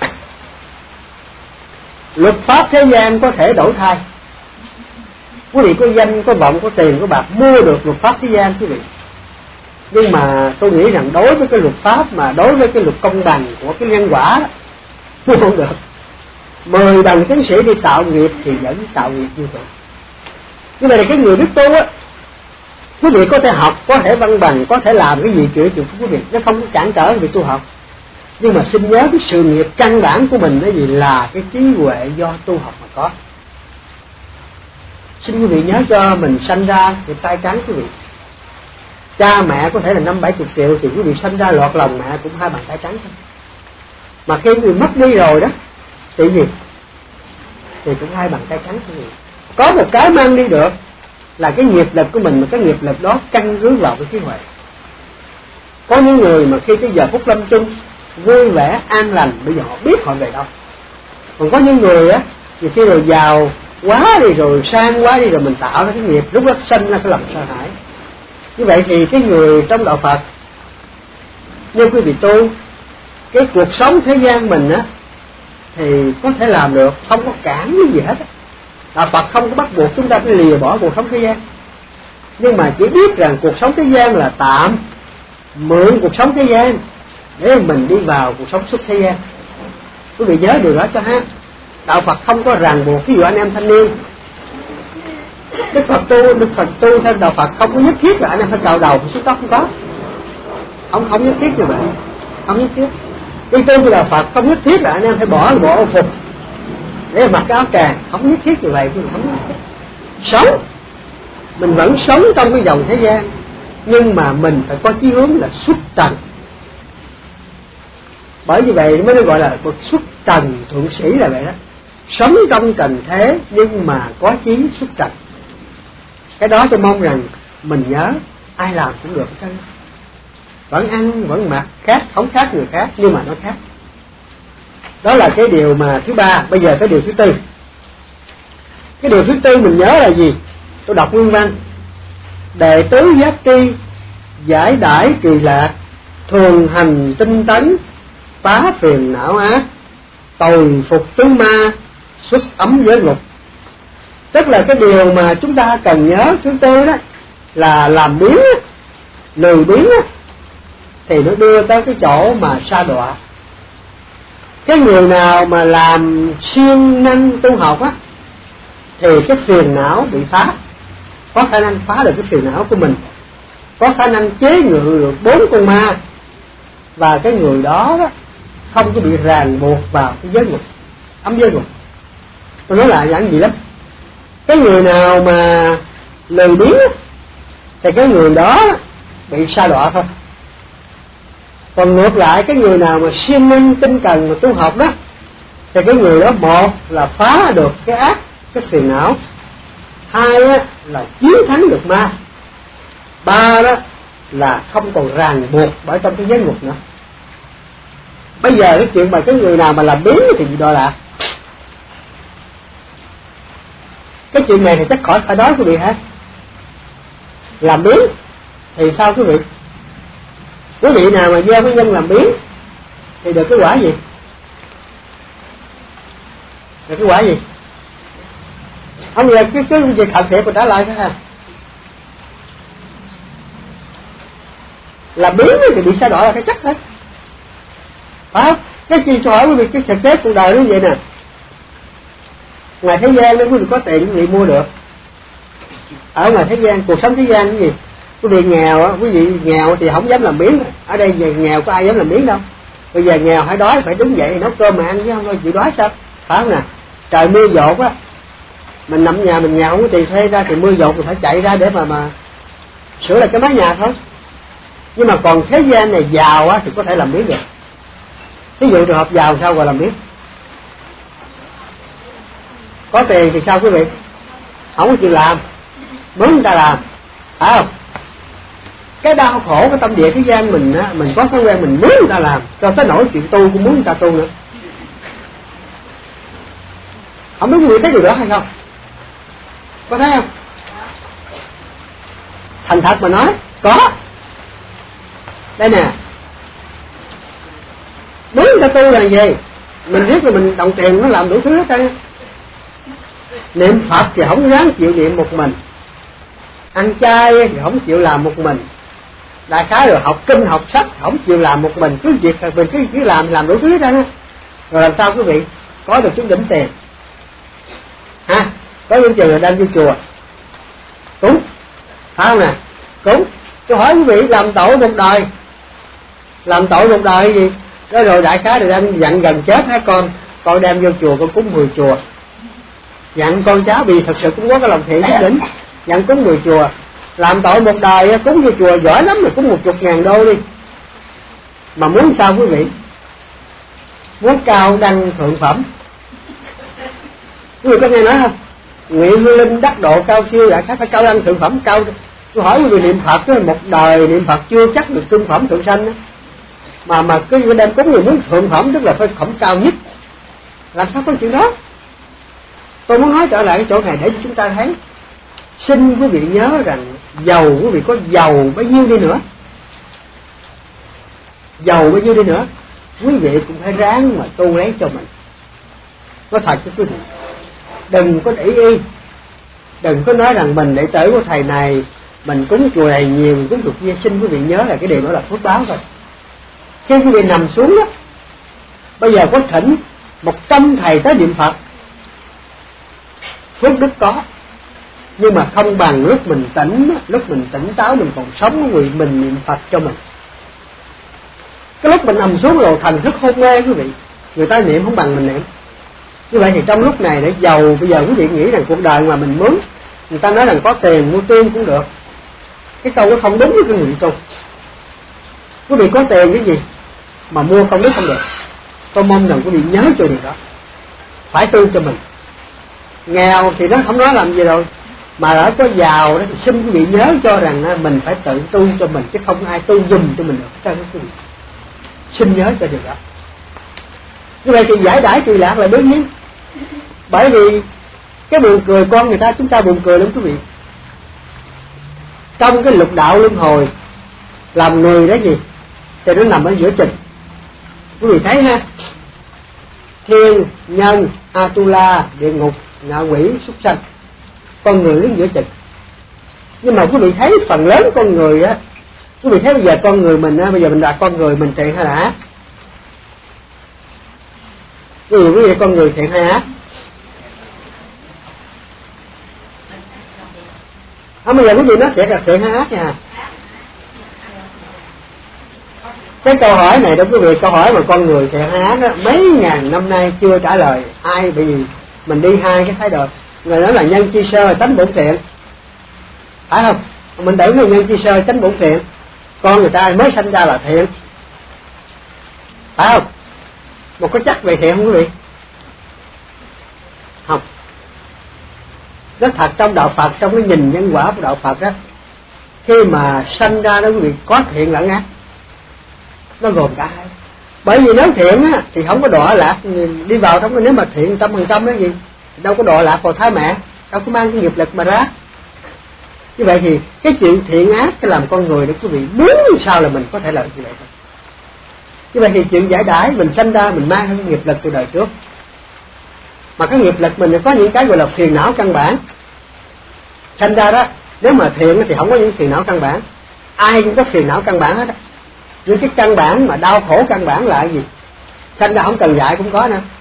Luật pháp thế gian có thể đổi thay. Quý vị có danh, có vọng, có tiền, có bạc mua được luật pháp thế gian quý vị. Nhưng mà tôi nghĩ rằng đối với cái luật pháp mà đối với cái luật công bằng của cái nhân quả đó, mua không được. Mười đồng tiến sĩ đi tạo nghiệp thì vẫn tạo nghiệp như vậy. Như vậy là cái người biết tu á, quý vị có thể học, có thể văn bằng, có thể làm cái gì chữa chữa quý vị, nó không có cản trở việc tu học. Nhưng mà xin nhớ cái sự nghiệp căn bản của mình cái gì là cái trí huệ do tu học mà có. Xin quý vị nhớ cho mình sanh ra thì tay trắng quý vị. Cha mẹ có thể là năm bảy chục triệu thì quý vị sanh ra lọt lòng mẹ cũng hai bàn tay trắng thôi. Mà khi quý vị mất đi rồi đó thì gì? Thì cũng hai bàn tay trắng quý vị. Có một cái mang đi được là cái nghiệp lực của mình, mà cái nghiệp lực đó căn cứ vào cái trí huệ. Có những người mà khi cái giờ phút lâm chung vui vẻ an lành, bây giờ họ biết họ về đâu. Còn có những người á, nhiều khi rồi giàu quá đi rồi sang quá đi rồi mình tạo ra cái nghiệp, lúc đó sinh ra cái lòng sợ hãi. Như vậy thì cái người trong đạo Phật, như quý vị tu, cái cuộc sống thế gian mình á thì có thể làm được, không có cản cái gì hết á. Đạo Phật không có bắt buộc chúng ta phải lìa bỏ cuộc sống thế gian, nhưng mà chỉ biết rằng cuộc sống thế gian là tạm, mượn cuộc sống thế gian để mình đi vào cuộc sống xuất thế gian. Quý vị nhớ điều đó cho ha. Đạo Phật không có ràng buộc. Ví dụ anh em thanh niên, Đức Phật tu, Đức Phật tu theo đạo Phật không có nhất thiết là anh em phải cạo đầu, phải suốt tóc, không có. Ông không nhất thiết như vậy, không nhất thiết. Đi tu theo đạo Phật không nhất thiết là anh em phải bỏ bộ ô phục để mặc cái áo tràng, không nhất thiết như vậy, chứ không nhất thiết. Sống, mình vẫn sống trong cái dòng thế gian, nhưng mà mình phải có chí hướng là xuất trần. Bởi vì vậy mới gọi là một xuất trần thượng sĩ là vậy đó. Sống trong trần thế nhưng mà có chí xuất trần. Cái đó tôi mong rằng mình nhớ, ai làm cũng được hết. Vẫn ăn, vẫn mặc, khác, không khác người khác, nhưng mà nó khác. Đó là cái điều mà thứ ba. Bây giờ cái điều thứ tư. Cái điều thứ tư mình nhớ là gì? Tôi đọc nguyên văn. Đệ tứ giác tri, giải đãi kỳ lạc, thường hành tinh tấn, phá phiền não ác, tồi phục tướng ma, xuất ấm giới ngục. Tức là cái điều mà chúng ta cần nhớ thứ tư đó là làm biến, lười biến thì nó đưa tới cái chỗ mà sa đọa. Cái người nào mà làm siêng năng tu học á thì cái phiền não bị phá, có khả năng phá được cái phiền não của mình, có khả năng chế ngự được bốn con ma, và cái người đó, đó không có bị ràng buộc vào cái giới ngục, ấm giới ngục. Tôi nói lại giản dị lắm. Cái người nào mà lười biếng thì cái người đó bị sa đọa thôi. Còn ngược lại cái người nào mà siêng năng tinh cần mà tu học đó, thì cái người đó một là phá được cái ác, cái phiền não, hai á, là chiến thắng được ma, ba đó là không còn ràng buộc bởi trong cái giới ngục nữa. Bây giờ cái chuyện mà cái người nào mà làm biến thì gì đó là cái chuyện này thì chắc khỏi phải nói quý vị hả? Làm biến thì sao quý vị? Quý vị nào mà gieo cái nhân làm biến thì được cái quả gì? Được cái quả gì? Không, giờ cái cái việc thật thiệt mà trả lại thế ha. Làm biến thì bị sa đọa là cái chắc đấy. Phải không? Cái chi cho hỏi quý vị, cái thực tế cuộc đời nó vậy nè. Ngoài thế gian đó quý vị có tiền quý vị mua được. Ở ngoài thế gian, cuộc sống thế gian cái gì? Quý vị nghèo á, quý vị nghèo thì không dám làm biến. Ở đây giờ nghèo có ai dám làm biến đâu. Bây giờ nghèo phải đói, phải đứng dậy nấu cơm mà ăn chứ không thôi chịu đói sao? Phải không nè? Trời mưa dột á, mình nằm nhà mình nghèo không có tiền thuê ra thì mưa dột mình phải chạy ra để mà mà sửa lại cái mái nhà thôi. Nhưng mà còn thế gian này giàu á thì có thể làm biến được. Ví dụ trường hợp giàu sao gọi làm biến? Có tiền thì sao quý vị? Không có chịu làm, mướn người ta làm, phải không? Cái đau khổ cái tâm địa thế gian mình á, mình có thói quen mình mướn người ta làm, cho tới nỗi chuyện tu cũng muốn người ta tu nữa. Không biết quý vị thấy điều đó hay không? Có thấy không? Thành thật mà nói, có. Đây nè, muốn người ta tu là gì? Mình biết là mình đồng tiền nó làm đủ thứ hết trơn. Niệm Phật thì không dám chịu niệm một mình, ăn chay thì không chịu làm một mình, đại khái rồi học kinh học sách không chịu làm một mình, cứ việc mình cứ cứ làm làm đủ thứ hết trơn. Rồi làm sao quý vị có được chút đỉnh tiền? Ha, có những trường là đem vô chùa cúng, phải không nè? Cúng. Tôi hỏi quý vị, làm tội một đời, làm tội một đời gì? Đó rồi đại khái rồi đem dặn gần chết hả con, con đem vô chùa con cúng mười chùa. Dặn con cháu vì thật sự cũng có cái lòng thiện nhất đỉnh, dặn cúng mười chùa. Làm tội một đời cúng vô chùa giỏi lắm rồi cúng một chục ngàn đô đi. Mà muốn sao quý vị? Muốn cao đăng thượng phẩm. Quý vị có nghe nói không? Nguyện hương linh đắc độ cao siêu đại khái phải cao đăng thượng phẩm cao. Tôi hỏi quý vị niệm Phật đó, một đời niệm Phật chưa chắc được trung phẩm thượng sanh đó. Mà mà cái đem cúng người muốn thượng phẩm tức là phải phẩm cao nhất. Làm sao có chuyện đó? Tôi muốn nói trở lại cái chỗ này để chúng ta thấy. Xin quý vị nhớ rằng giàu quý vị có giàu bao nhiêu đi nữa, giàu bao nhiêu đi nữa, quý vị cũng phải ráng mà tu lấy cho mình. Nói thật cho quý vị, đừng có để ý, đừng có nói rằng mình đệ tử của thầy này, mình cúng chùa này nhiều, mình cúng chùa kia. Xin quý vị nhớ là cái điều đó là phước báo thôi. Khi quý vị nằm xuống đó, bây giờ có thỉnh một trăm thầy tới niệm Phật, phước đức có, nhưng mà không bằng lúc mình tỉnh, lúc mình tỉnh táo mình còn sống quý vị, mình niệm Phật cho mình. Cái lúc mình nằm xuống rồi thành thức hôn mê quý vị, người ta niệm không bằng mình niệm. Như vậy thì trong lúc này để giàu, bây giờ quý vị nghĩ rằng cuộc đời mà mình muốn, người ta nói rằng có tiền mua tiên cũng được, cái câu nó không đúng với cái nguyện tu. Quý vị có tiền cái gì mà mua công đức không được. Tôi mong rằng quý vị nhớ cho điều đó, phải tu cho mình. Nghèo thì nó không nói làm gì rồi, mà đã có giàu đó thì xin quý vị nhớ cho rằng mình phải tự tu cho mình, chứ không ai tu dùm cho mình được. Xin nhớ cho điều đó. Như vậy thì giải đãi trì lạc là đương nhiên. Bởi vì cái buồn cười con người ta, chúng ta buồn cười lắm quý vị. Trong cái lục đạo luân hồi, làm người đó gì thì nó nằm ở giữa chừng. Quý vị thấy ha, thiên, nhân, Atula, địa ngục, ngạ quỷ, súc sanh, con người đứng giữa chừng. Nhưng mà quý vị thấy phần lớn con người á, quý vị thấy bây giờ con người mình á, bây giờ mình là con người mình thiện hay là ác? Quý vị quý vị con người thiện hay ác? À, bây giờ quý vị nói thiệt là thiện hay ác nha. Cái câu hỏi này đó quý vị, câu hỏi mà con người thiện hay ác đó, mấy ngàn năm nay chưa trả lời ai, bởi vì mình đi hai cái thái độ. Người nói là nhân chi sơ tánh bổn thiện, phải không? Mình tưởng là nhân chi sơ tánh bổn thiện, con người ta mới sanh ra là thiện, phải không? Một có chắc vậy thiện không quý vị? Không. Nó thật trong đạo Phật, trong cái nhìn nhân quả của đạo Phật á, khi mà sanh ra đó quý vị có thiện lẫn ác, nó gồm cả hai. Bởi vì nếu thiện á thì không có đọa lạc đi vào trong, nếu mà thiện trăm phần trăm đó gì đâu có đọa lạc vào thái mẹ, đâu có mang cái nghiệp lực mà ra. Như vậy thì cái chuyện thiện ác cái làm con người để quý vị muốn sao là mình có thể làm như vậy thôi. Như vậy thì chuyện giải đãi mình sanh ra mình mang cái nghiệp lực từ đời trước, mà cái nghiệp lực mình có những cái gọi là phiền não căn bản. Sanh ra đó, nếu mà thiện thì không có những phiền não căn bản, ai cũng có phiền não căn bản hết á. Những cái căn bản mà đau khổ căn bản là cái gì? Sanh ra không cần dạy cũng có nữa.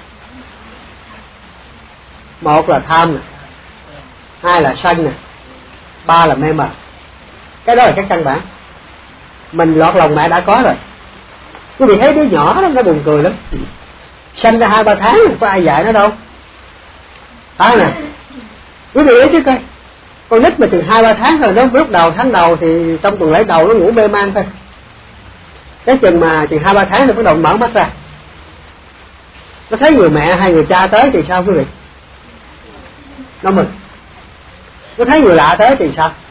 Một là tham nè, hai là sân nè, ba là mê mờ. Cái đó là cái căn bản. Mình lọt lòng mẹ đã có rồi. Quý vị thấy đứa nhỏ đó nó buồn cười lắm. Sanh ra hai ba tháng không có ai dạy nó đâu. Phải nè. Quý vị thấy chứ coi. Con nít mà từ hai ba tháng rồi, nó lúc đầu tháng đầu thì trong tuần lễ đầu nó ngủ mê man thôi. Cái chừng mà chừng hai ba tháng thì bắt đầu mở mắt ra. Nó thấy người mẹ hay người cha tới thì sao quý vị? Nó mừng. Nó thấy người lạ tới thì sao?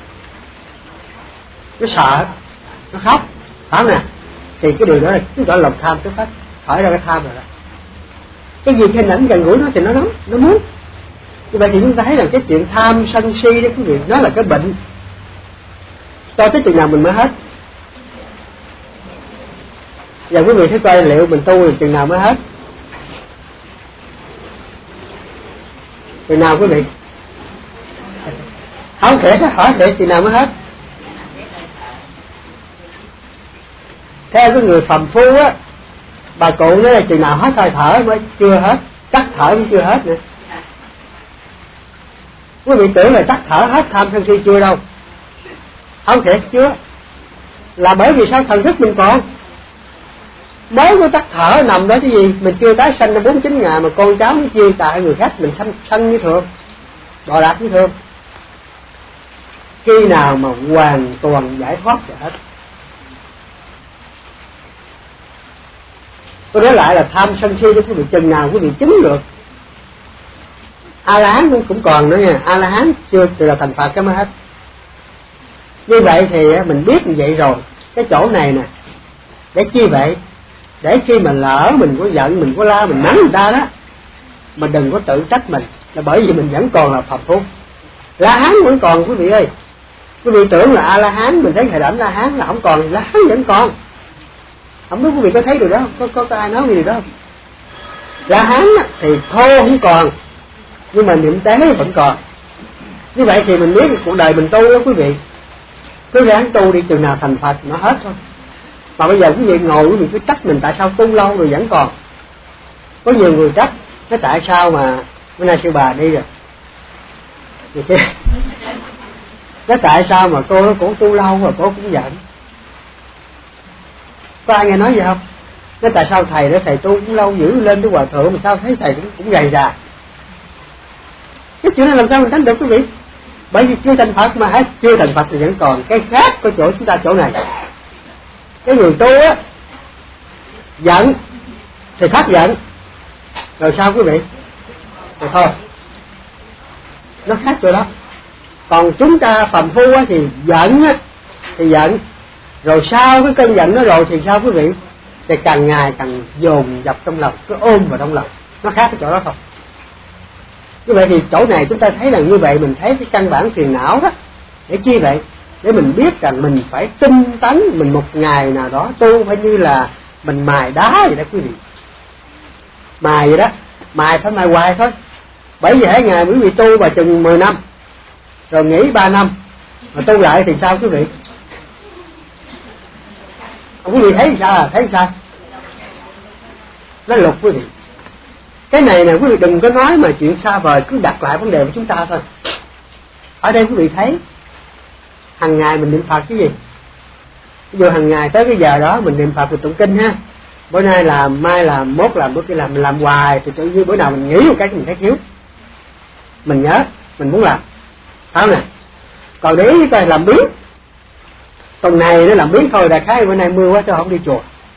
Nó sợ, nó khóc, phải không nè? Thì cái điều đó là cái gọi là lòng tham trước hết, khỏi ra cái tham rồi đó. Cái gì hình ảnh gần gũi nó thì nó nóng, nó muốn. Như vậy thì chúng ta thấy là cái chuyện tham sân si đó quý vị, nó là cái bệnh. Cho tới chừng nào mình mới hết. Giờ quý vị thấy coi liệu mình tu thì chừng nào mới hết? Chừng nào quý vị? Không thể có hỏi để chừng nào mới hết. Theo cái người phàm phu á, bà cụ nói là chừng nào hết hơi thở mới chưa hết, tắt thở cũng chưa hết nữa. Quý vị tưởng là tắt thở hết tham sân si chưa đâu. Không thể chưa. Là bởi vì sao? Thần thức mình còn. Mới có tắt thở nằm đó cái gì, mình chưa tái sanh năm bốn chín ngày mà con cháu nó chia tại người khác, mình sanh sanh như thường, đọa lạc như thường. Khi nào mà hoàn toàn giải thoát rồi hết. Tôi nói lại là tham sân si đó quý vị, chừng nào quý vị chứng được. A-la-hán cũng, cũng còn nữa nha. A-la-hán chưa từ là thành Phật cái mới hết. Như vậy thì mình biết như vậy rồi. Cái chỗ này nè, để chi vậy? Để khi mà lỡ mình có giận, mình có la, mình mắng người ta đó, mà đừng có tự trách mình. Là bởi vì mình vẫn còn là phàm phu. La-hán vẫn còn quý vị ơi. Quý vị tưởng là A-la-hán, mình thấy thời điểm La-hán là không còn, La-hán vẫn còn. Không biết quý vị có thấy điều đó không? Có, có, có ai nói điều đó không? La-hán thì thô không còn, nhưng mà niệm tế vẫn còn. Như vậy thì mình biết cuộc đời mình tu đó quý vị, cứ ráng tu đi, chừng nào thành Phật nó hết thôi. Mà bây giờ quý vị ngồi quý vị cứ trách mình tại sao tu lâu rồi vẫn còn. Có nhiều người trách, nó tại sao mà bữa nay sư bà đi rồi. Nó tại sao mà cô nó cũng tu lâu rồi cô cũng giận. Có ai nghe nói gì không? Nó tại sao thầy đó thầy tu cũng lâu dữ lên tới hòa thượng mà sao thấy thầy cũng, cũng gầy già. Cái chuyện này làm sao mình tránh được quý vị? Bởi vì chưa thành Phật mà hết, chưa thành Phật thì vẫn còn. Cái khác có chỗ chúng ta chỗ này. Cái người tu á, giận thì phát giận, rồi sao quý vị? Rồi thôi, nó khác chỗ đó. Còn chúng ta phàm phu á thì giận á, thì giận, rồi sau cái cơn giận đó rồi thì sao quý vị? Thì càng ngày càng dồn dập trong lòng, cứ ôm vào trong lòng. Nó khác cái chỗ đó thôi. Như vậy thì chỗ này chúng ta thấy là như vậy, mình thấy cái căn bản phiền não đó. Để chi vậy? Để mình biết rằng mình phải tinh tấn, mình một ngày nào đó tu phải như là mình mài đá vậy đó quý vị. Mài vậy đó, mài phải mài hoài thôi. Bởi vì hãy ngày quý vị tu và chừng mười năm, rồi nghỉ ba năm, mà tu lại thì sao quý vị? Quý vị thấy sao à? Thấy sao? Nó lục quý vị. Cái này nè quý vị đừng có nói mà chuyện xa vời, cứ đặt lại vấn đề của chúng ta thôi. Ở đây quý vị thấy hàng ngày mình niệm Phật cái gì? Ví dụ hàng ngày tới cái giờ đó mình niệm Phật rồi tụng kinh ha. Bữa nay làm, mai làm, mốt làm, bữa kia làm, mình làm hoài thì tự nhiên bữa nào mình nghĩ một cái mình thấy thiếu. Mình nhớ, mình muốn làm. Phải không nè? Còn để ý coi làm biến. Tuần này nó làm biến thôi, đại khái bữa nay mưa quá tôi không đi chùa.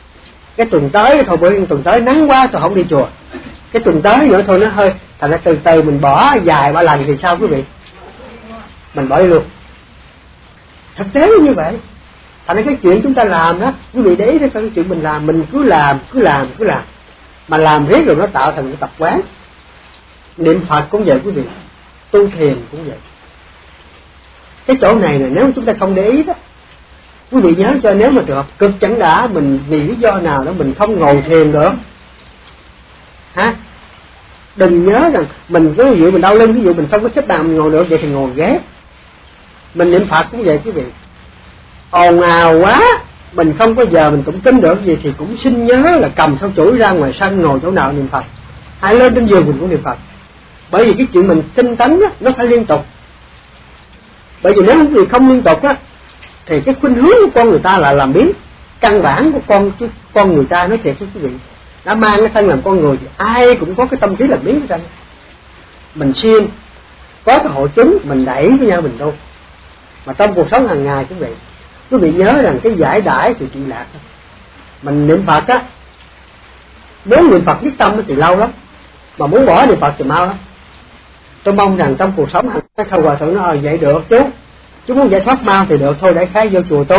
cái tuần tới thôi, bữa tuần tới nắng quá tôi không đi chùa, cái tuần tới nữa thôi nó hơi, thành ra từ từ mình bỏ dài ba lần thì sao quý vị, mình bỏ đi luôn. Thực tế như vậy. Thành ra cái chuyện chúng ta làm đó, quý vị để ý cái chuyện mình làm, mình cứ làm cứ làm cứ làm mà làm riết rồi nó tạo thành cái tập quán. Niệm Phật cũng vậy quý vị, tu thiền cũng vậy. Cái chỗ này là nếu chúng ta không để ý đó, quý vị nhớ cho, nếu mà trường hợp cực chẳng đã, mình vì lý do nào đó mình không ngồi thiền được ha, đừng nhớ rằng mình ví dụ mình đau lưng, ví dụ mình không có xếp bàn mình ngồi được, vậy thì ngồi ghế. Mình niệm Phật cũng vậy quý vị, ồn ào quá mình không có giờ mình cũng tin được gì thì cũng xin nhớ là cầm theo chuỗi ra ngoài sân ngồi chỗ nào niệm Phật, hay lên trên giường mình cũng niệm Phật. Bởi vì cái chuyện mình tinh tấn á, nó phải liên tục. Bởi vì nếu quý vị không liên tục á, thì cái khuynh hướng của con người ta là làm biến. Căn bản của con chứ con người ta nói thiệt với quý vị, đã mang cái thân làm con người thì ai cũng có cái tâm trí làm biến trong. Mình siêng, có cái hội chúng mình đẩy với nhau mình đâu. Mà trong cuộc sống hàng ngày quý vị, quý vị nhớ rằng cái giải đãi thì trị lạc. Mình niệm Phật á, muốn niệm Phật nhất tâm thì lâu lắm, mà muốn bỏ niệm Phật thì mau lắm. Tôi mong rằng trong cuộc sống hàng ngày không hòa thượng nói vậy được chú, chú muốn giải thoát mau thì được thôi, để khai vô chùa tu.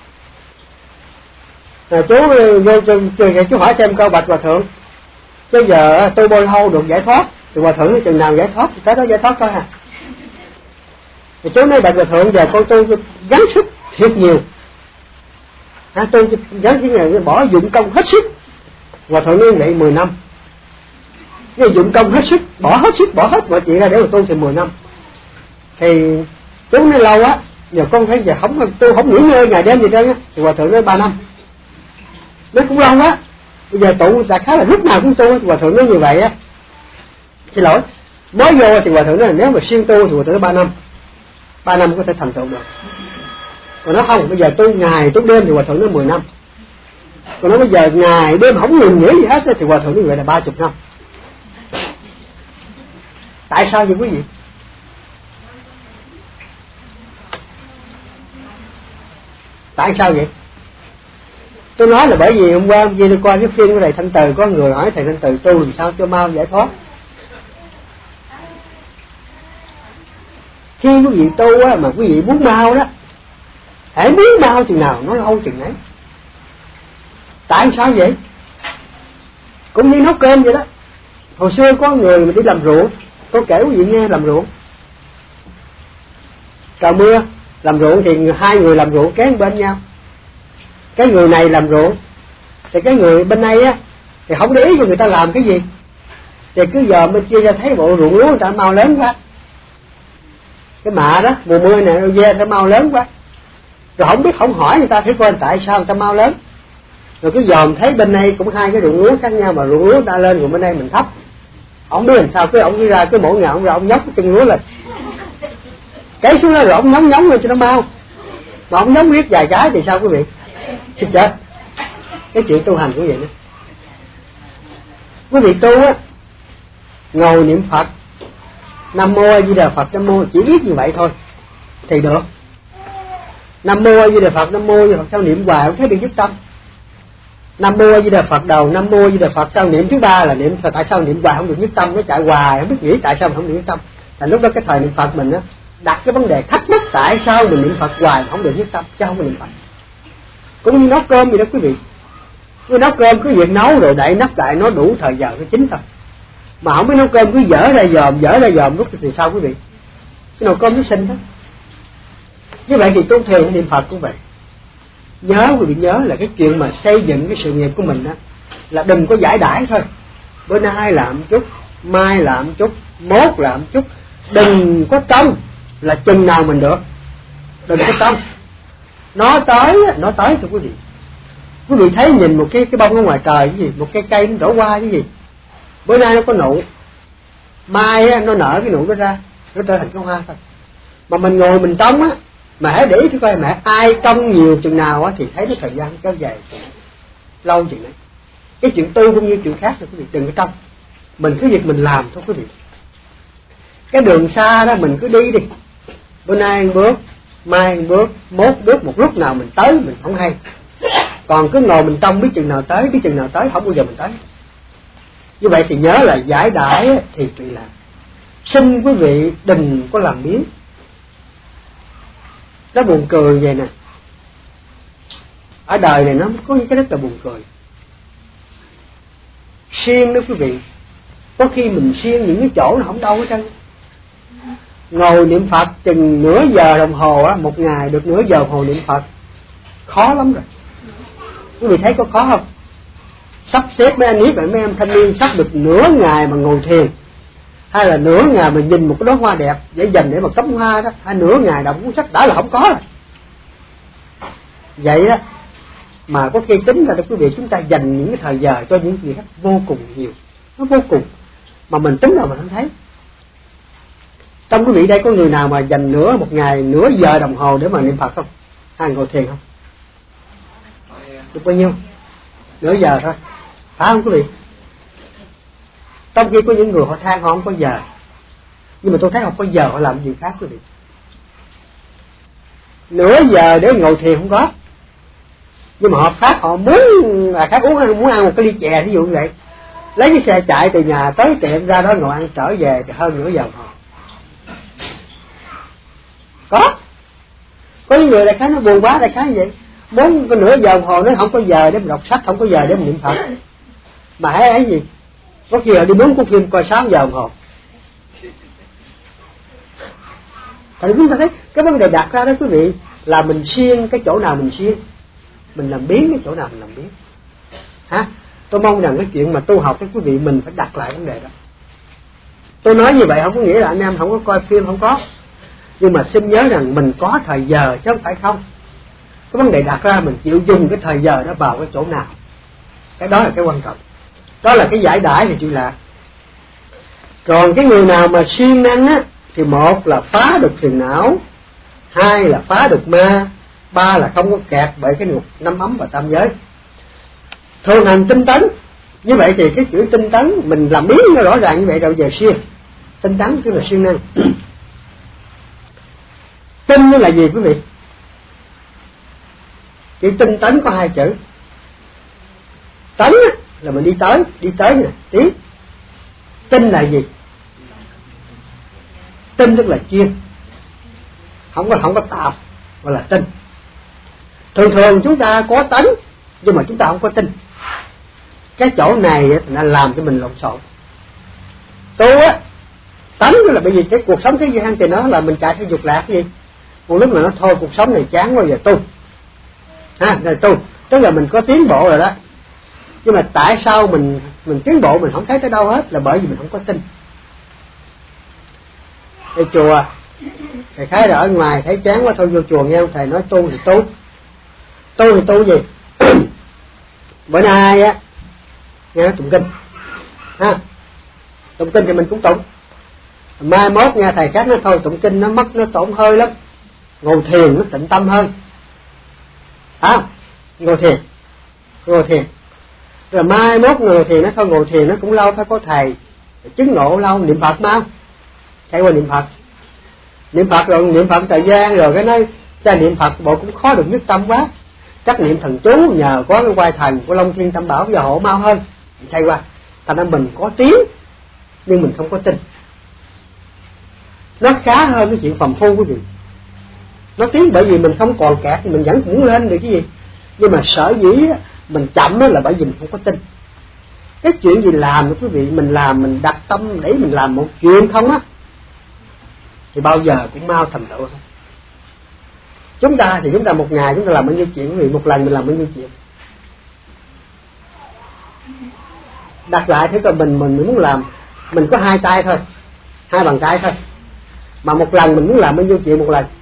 À, chú vô chùa chú hỏi xem câu bạch hòa thượng, bây giờ tôi bôi hâu được giải thoát thì hòa thượng nói chừng nào giải thoát thì tới đó giải thoát thôi à. Thì chú nói bạch hòa thượng giờ con tôi gắng sức thiệt nhiều, à, tôi gắng sức nhiều, bỏ dụng công hết sức. Hòa thượng nói vậy mười năm, cái dụng công hết sức, bỏ hết sức, bỏ hết mọi chuyện ra để mà tu thì mười năm. Thì chú nói lâu á, giờ con thấy giờ không, tôi không nghỉ ngơi ngày đêm gì trơn á, thì hòa thượng nói ba năm. Nó cũng lâu á, bây giờ tụ đại khá là lúc nào cũng tu, thì hòa thượng nói như vậy á. Xin lỗi, mới vô thì hòa thượng nói là nếu mà siêng tu thì hòa thượng nói ba năm, ba năm có thể thành tựu được. Còn nó không, bây giờ tu ngày tu đêm thì hòa thượng nói mười năm. Còn nó bây giờ ngày đêm không ngừng nghỉ gì hết thì hòa thượng như vậy là ba chục năm. Tại sao vậy quý vị? Tại sao vậy? Tôi nói là bởi vì hôm qua khi tôi qua cái phim của thầy Thanh Từ, có người hỏi thầy Thanh Từ tu làm sao cho mau giải thoát. Khi quý vị tu á, mà quý vị muốn mau đó, hãy muốn mau chừng nào nó lâu chừng ấy. Tại sao vậy? Cũng như nấu cơm vậy đó. Hồi xưa có người mà đi làm ruộng, tôi kể quý vị nghe làm ruộng. Trời mưa làm ruộng thì hai người làm ruộng kế bên nhau. Cái người này làm ruộng thì cái người bên đây á thì không để ý cho người ta làm cái gì, thì cứ giờ bên kia ra thấy bộ ruộng lúa người ta mau lớn quá, cái mạ đó mùa mưa này ve nó mau lớn quá, rồi không biết không hỏi người ta thấy coi tại sao người ta mau lớn, rồi cứ dòm thấy bên đây cũng hai cái ruộng lúa khác nhau mà ruộng lúa ta lên rồi bên đây mình thấp, ông biết làm sao, cái ông đi ra cái mỗi ngày ông ra ông nhóc cái chân lúa lên cái xuống đó rồi ông nhóng nhóng lên cho nó mau, mà ông nhóng riết vài cái thì sao quý vị? Chết chết. Cái chuyện tu hành cũng vậy đó. Quý vị tu á, ngồi niệm Phật Nam Mô A Di Đà Phật, Nam Mô, chỉ biết như vậy thôi thì được. Nam Mô A Di Đà Phật, Nam Mô A Di Đà Phật, sao niệm hoài không thấy được dứt tâm. Nam Mô A Di Đà Phật đầu, Nam Mô A Di Đà Phật sau, niệm thứ ba là niệm tại sao niệm hoài không được dứt tâm, nó chạy hoài không biết nghĩ tại sao không được dứt tâm. Thành lúc đó cái thời niệm Phật mình á đặt cái vấn đề thắc mắc tại sao mình niệm Phật hoài không được dứt tâm, chứ không có niệm Phật. Cũng như nấu cơm vậy đó quý vị, cứ nấu cơm cứ việc nấu rồi đậy nắp lại nó đủ thời giờ nó chín thôi, mà không biết nấu cơm cứ dở ra dòm dở ra dòm lúc thì sao quý vị? Cái nồi cơm nó sinh đó. Như vậy thì tu thiền niệm Phật cũng vậy. Nhớ quý vị nhớ là cái chuyện mà xây dựng cái sự nghiệp của mình đó là đừng có giải đãi thôi, bữa nay làm chút, mai làm chút, mốt làm chút, đừng có trông là chừng nào mình được, đừng có trông. Nó tới, nó tới thưa quý vị. Quý vị thấy nhìn một cái cái bông ở ngoài trời cái gì, một cái cây nó đổ qua cái gì, bữa nay nó có nụ, mai á, nó nở cái nụ đó ra, nó trở thành cái hoa thôi. Mà mình ngồi mình trông á, mà hãy để ý thử coi mẹ ai trông nhiều chừng nào á thì thấy cái thời gian kéo dài lâu chừng ấy. Cái chuyện tu cũng như chuyện khác rồi quý vị, đừng có trông, mình cứ việc mình làm thôi quý vị. Cái đường xa đó mình cứ đi đi, bữa nay một bước, mai một bước, mốt bước, một lúc nào mình tới mình không hay. Còn cứ ngồi mình trong biết chừng nào tới, biết chừng nào tới, không bao giờ mình tới. Như vậy thì nhớ là giải đãi thì tùy lạc. Xin quý vị đừng có làm biếng. Nó buồn cười vậy nè. Ở đời này nó có những cái rất là buồn cười. Siêng đó quý vị, có khi mình siêng những cái chỗ nó không đâu hết trơn. Ngồi niệm Phật chừng nửa giờ đồng hồ á, một ngày được nửa giờ đồng hồ niệm Phật khó lắm rồi. Quý vị thấy có khó không? Sắp xếp mấy anh biết vậy, mấy em thanh niên sắp được nửa ngày mà ngồi thiền, hay là nửa ngày mà nhìn một cái đóa hoa đẹp để dành để mà cắm hoa đó, hay nửa ngày đọc cuốn sách đã là không có rồi. Vậy đó mà có khi tính ra đó quý vị, chúng ta dành những cái thời giờ cho những việc vô cùng nhiều, nó vô cùng mà mình tính rồi mình không thấy. Trong quý vị đây có người nào mà dành nửa một ngày nửa giờ đồng hồ để mà niệm Phật không? Hay ngồi thiền không? Được bao nhiêu? Nửa giờ thôi, phải không quý vị? Trong khi có những người họ than họ không có giờ, nhưng mà tôi thấy họ có giờ họ làm gì khác quý vị. Nửa giờ để ngồi thiền không có, nhưng mà họ khác, họ muốn là khác uống muốn ăn một cái ly chè ví dụ như vậy, lấy cái xe chạy từ nhà tới tiệm ra đó ngồi ăn trở về thì hơn nửa giờ thôi. Có có những người đại khái nó buồn quá, đại khái như vậy, muốn cái nửa giờ đồng hồ nó không có giờ để mình đọc sách, không có giờ để mình niệm Phật, mà hãy ấy gì có khi là đi muốn có phim coi sáu giờ đồng hồ. Tại chúng ta thấy cái vấn đề đặt ra đó quý vị là mình siêng cái chỗ nào mình siêng, mình làm biến cái chỗ nào mình làm biến. Hả? Tôi mong rằng cái chuyện mà tu học với quý vị mình phải đặt lại vấn đề đó. Tôi nói như vậy không có nghĩa là anh em không có coi phim, không có, nhưng mà xin nhớ rằng mình có thời giờ chứ không phải không. Cái vấn đề đặt ra mình chịu dùng cái thời giờ đó vào cái chỗ nào, cái đó là cái quan trọng. Đó là cái giải đãi thì chịu lạc. Còn cái người nào mà siêng năng á thì một là phá được phiền não, hai là phá được ma, ba là không có kẹt bởi cái ngục năm ấm và tam giới. Thường hành tinh tấn. Như vậy thì cái chữ tinh tấn mình làm biến nó rõ ràng như vậy rồi, giờ siêng. Tinh tấn tức là siêng năng. Tinh nó là gì quý vị? Chữ tinh tấn có hai chữ. Tấn là mình đi tới, đi tới nè, tiến. Tinh là gì? Tinh tức là chuyên, không có không có tạp, gọi là tinh. Thường thường chúng ta có tấn nhưng mà chúng ta không có tinh. Cái chỗ này là làm cho mình lộn xộn. Tu á, tấn là bởi vì cái cuộc sống thế gian thì nó là mình chạy theo dục lạc cái gì. Một lúc mà nó thôi cuộc sống này chán quá giờ tu. Ha, rồi tu, tức là mình có tiến bộ rồi đó. Nhưng mà tại sao mình mình tiến bộ mình không thấy tới đâu hết, là bởi vì mình không có tin. Ở chùa thầy khái là ở ngoài thấy chán quá thôi vô chùa nghe ông thầy nói tu thì tu. Tu thì tu gì? Bữa nay á nghe nó tụng kinh, ha, tụng kinh thì mình cũng tụng. Mai mốt nghe thầy khác nói thôi tụng kinh nó mất, nó tổn hơi lắm, ngồi thiền nó tịnh tâm hơn. À, ngồi thiền, ngồi thiền. Rồi mai mốt ngồi thiền nó thôi ngồi thiền nó cũng lâu, phải có thầy chứng ngộ lâu, niệm Phật mau, chạy qua niệm Phật, niệm Phật rồi niệm Phật thời gian rồi cái nói cha niệm Phật bộ cũng khó được nhất tâm quá, chắc niệm thần chú nhờ có cái quay thần của Long Thiên Tam Bảo giờ hộ mau hơn, thay qua. Thành ra mình có tiếng nhưng mình không có tin. Nó khá hơn cái chuyện phàm phu quý vị. Nó tiếng bởi vì mình không còn kẹt thì mình vẫn muốn lên được cái gì, nhưng mà sở dĩ mình chậm là bởi vì mình không có tin. Cái chuyện gì làm quý vị, mình làm mình đặt tâm để mình làm một chuyện không á thì bao giờ cũng mau thành tựu thôi. Chúng ta thì chúng ta một ngày chúng ta làm bao nhiêu chuyện quý vị, một lần mình làm bao nhiêu chuyện. Đặt lại thế còn mình mình muốn làm, mình có hai tay thôi, hai bàn tay thôi, mà một lần mình muốn làm bao nhiêu chuyện một lần.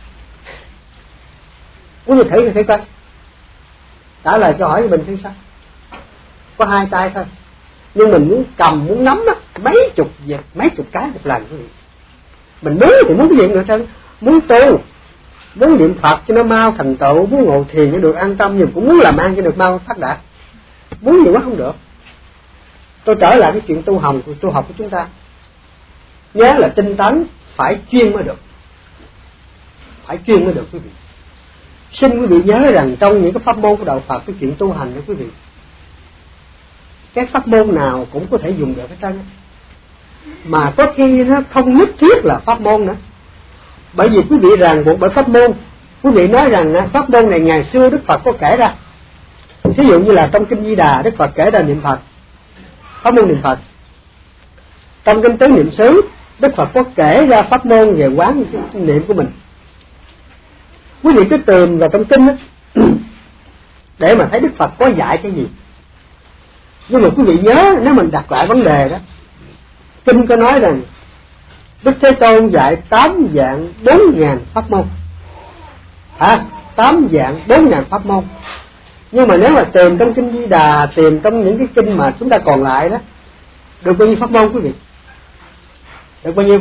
Quý vị thử thấy coi, trả lời cho hỏi của mình thấy sao? Có hai tay thôi, nhưng mình muốn cầm muốn nắm á mấy chục việc, mấy chục cái một lần quý vị. Mình muốn thì muốn cái gì nữa trơn, muốn tu, muốn niệm Phật cho nó mau thành tựu, muốn ngồi thiền cho được an tâm, nhưng cũng muốn làm ăn cho được mau phát đạt. Muốn nhiều quá không được. Tôi trở lại cái chuyện tu học của tu học của chúng ta. Nhớ là tinh tấn phải chuyên mới được, phải chuyên mới được quý vị. xin quý vị nhớ rằng trong những cái pháp môn của đạo Phật, cái chuyện tu hành đó quý vị, cái pháp môn nào cũng có thể dùng được hết trơn, mà có khi nó không nhất thiết là pháp môn nữa. Bởi vì quý vị ràng buộc bởi pháp môn. Quý vị nói rằng pháp môn này ngày xưa Đức Phật có kể ra. Ví dụ như là trong kinh Di Đà, Đức Phật kể ra niệm Phật, pháp môn niệm Phật. Trong kinh Tứ Niệm Xứ, Đức Phật có kể ra pháp môn về quán niệm của mình. Quý vị cứ tìm vào trong kinh đó, để mà thấy Đức Phật có dạy cái gì. Nhưng mà quý vị nhớ, nếu mình đặt lại vấn đề đó, kinh có nói rằng Đức Thế Tôn dạy tám dạng bốn ngàn pháp môn. À, tám dạng bốn ngàn pháp môn. Nhưng mà nếu mà tìm trong kinh Di Đà, tìm trong những cái kinh mà chúng ta còn lại đó, được bao nhiêu pháp môn quý vị? Được bao nhiêu?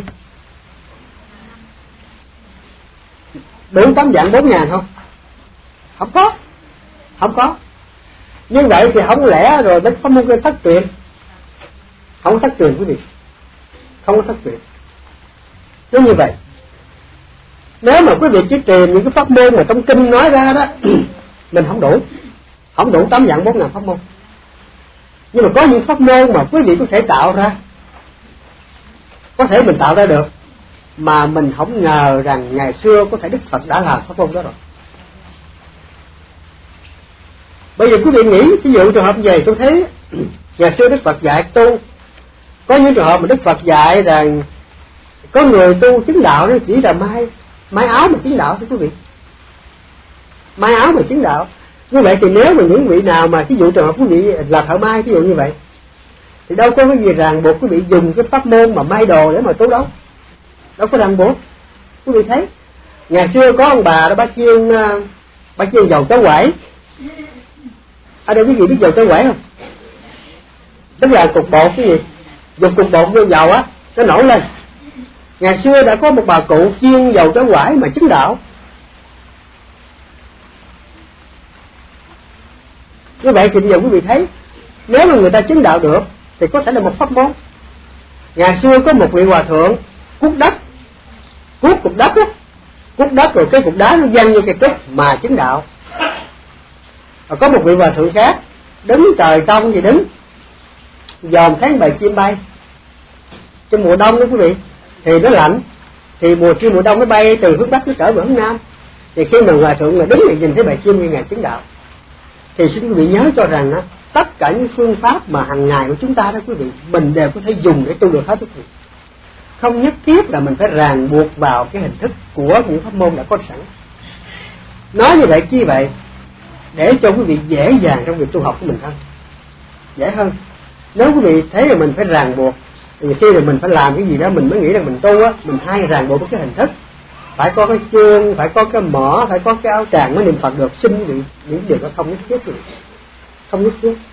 Đủ tám dạng bốn ngàn không? Không có. Không có. Như vậy thì không lẽ rồi đến pháp môn thất truyền? Không có thất truyền quý vị. Không có thất truyền. Nếu như vậy, nếu mà quý vị chỉ tìm những cái pháp môn mà trong kinh nói ra đó, mình không đủ. Không đủ tám dạng bốn ngàn pháp môn. Nhưng mà có những pháp môn mà quý vị có thể tạo ra, có thể mình tạo ra được, mà mình không ngờ rằng ngày xưa có thể Đức Phật đã làm pháp môn đó rồi. Bây giờ quý vị nghĩ, ví dụ trường hợp vậy, tôi thấy ngày xưa Đức Phật dạy tu, có những trường hợp mà Đức Phật dạy rằng có người tu chứng đạo đó chỉ là mai mai áo mà chứng đạo thưa quý vị, mai áo mà chứng đạo. Như vậy thì nếu mà những vị nào mà ví dụ trường hợp quý vị là thợ may, ví dụ như vậy, thì đâu có cái gì ràng buộc quý vị dùng cái pháp môn mà may đồ để mà tu đâu, đâu có ràng buộc. Quý vị thấy ngày xưa có ông bà đó, bác chiên bác chiên dầu cháo quẩy. Ở đây quý vị biết dầu cháo quẩy không? Tức là cục bột cái gì, dùng cục bột vô dầu á, nó nổi lên. Ngày xưa đã có một bà cụ chiên dầu cháo quẩy mà chứng đạo. Như vậy thì bây giờ quý vị thấy, nếu mà người ta chứng đạo được thì có thể là một pháp môn. Ngày xưa có một vị hòa thượng cuốc đất, cuốc cục đất á, cuốc đất rồi cái cục đá nó văng vô cây trúc mà chứng đạo. Rồi có một vị hòa thượng khác đứng trời công gì đứng dòm thấy bầy chim bay. Trong mùa đông đó quý vị thì nó lạnh, thì mùa khi mùa đông nó bay từ hướng bắc nó trở về hướng nam, thì khi mà hòa thượng là đứng này nhìn thấy bầy chim như ngày chứng đạo. Thì xin quý vị nhớ cho rằng đó, tất cả những phương pháp mà hàng ngày của chúng ta đó quý vị, mình đều có thể dùng để tu được hết quý vị. Không nhất thiết là mình phải ràng buộc vào cái hình thức của những pháp môn đã có sẵn. Nói như vậy chi vậy? Để cho quý vị dễ dàng trong việc tu học của mình hơn, dễ hơn. Nếu quý vị thấy là mình phải ràng buộc, thì khi mà mình phải làm cái gì đó mình mới nghĩ rằng mình tu á, mình hay ràng buộc với cái hình thức, phải có cái chương, phải có cái mỏ, phải có cái áo tràng mới niệm Phật được. Xin quý vị những điều đó không nhất thiết gì, không nhất thiết.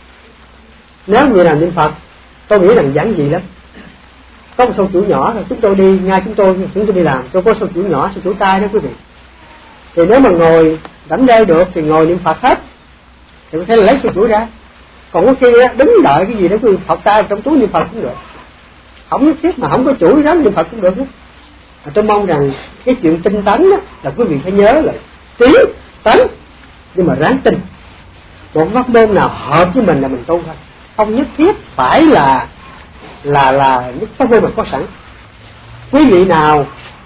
Nếu người nào niệm Phật, tôi nghĩ rằng giản dị lắm. Có một sâu chuỗi nhỏ thôi, chúng tôi đi ngay chúng tôi chúng tôi đi làm, tôi có sâu chuỗi nhỏ, sâu chuỗi tay đó quý vị. Thì nếu mà ngồi đánh rơi được thì ngồi niệm Phật hết, thì có thể lấy sâu chuỗi ra. Còn có khi đứng đợi cái gì đó quý vị Phật tay trong túi niệm Phật cũng được, không nhất thiết mà không có chuỗi đó niệm Phật cũng được hết. Tôi mong rằng cái chuyện tinh tấn đó, là quý vị phải nhớ là tí tấn, nhưng mà ráng tin. Một pháp môn nào hợp với mình là mình tu thôi, không nhất thiết phải là là là những pháp môn mà có sẵn. Quý vị nào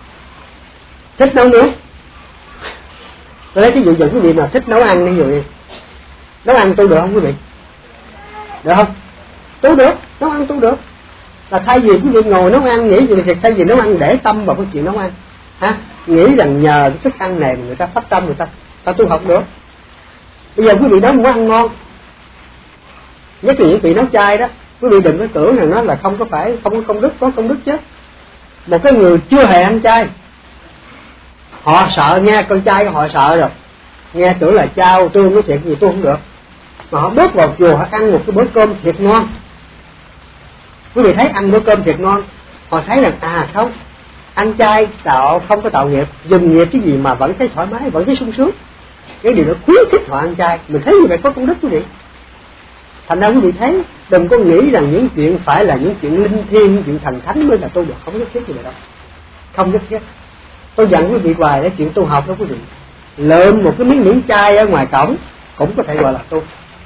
thích nấu nướng, tôi lấy ví dụ quý vị nào thích nấu ăn, ví dụ như nấu ăn tu được không quý vị? Được không? Tu được, nấu ăn tu được. Là thay vì quý vị ngồi nấu ăn nghĩ gì thì thay vì nấu ăn để tâm vào cái chuyện nấu ăn, ha, nghĩ rằng nhờ cái thức ăn này người ta phát tâm, người ta ta tu học được. Bây giờ quý vị nấu món ăn ngon, nhất là những vị nấu chay đó, quý vị đừng có tưởng rằng nó là không có phải không có công đức, có công đức chứ. Một cái người chưa hề ăn chay, họ sợ nghe con chay họ sợ rồi, nghe tưởng là chao tương cái thiệt gì tu không được, mà họ bước vào chùa họ ăn một cái bữa cơm thiệt ngon. Quý vị thấy ăn bữa cơm thiệt ngon, họ thấy rằng à không, ăn chay tạo không có tạo nghiệp, dừng nghiệp cái gì mà vẫn thấy thoải mái, vẫn thấy sung sướng. Cái điều đó khuyến khích họ ăn chay, mình thấy như vậy có công đức quý vị. Thành ra quý vị thấy, đừng có nghĩ rằng những chuyện phải là những chuyện linh thiêng, những chuyện thần thánh mới là tu được, không nhất thiết như vậy đâu, không nhất thiết. Tôi dặn quý vị hoài để chuyện tu học đó quý vị, lượm một cái miếng miếng chay ở ngoài cổng cũng có thể gọi là tu.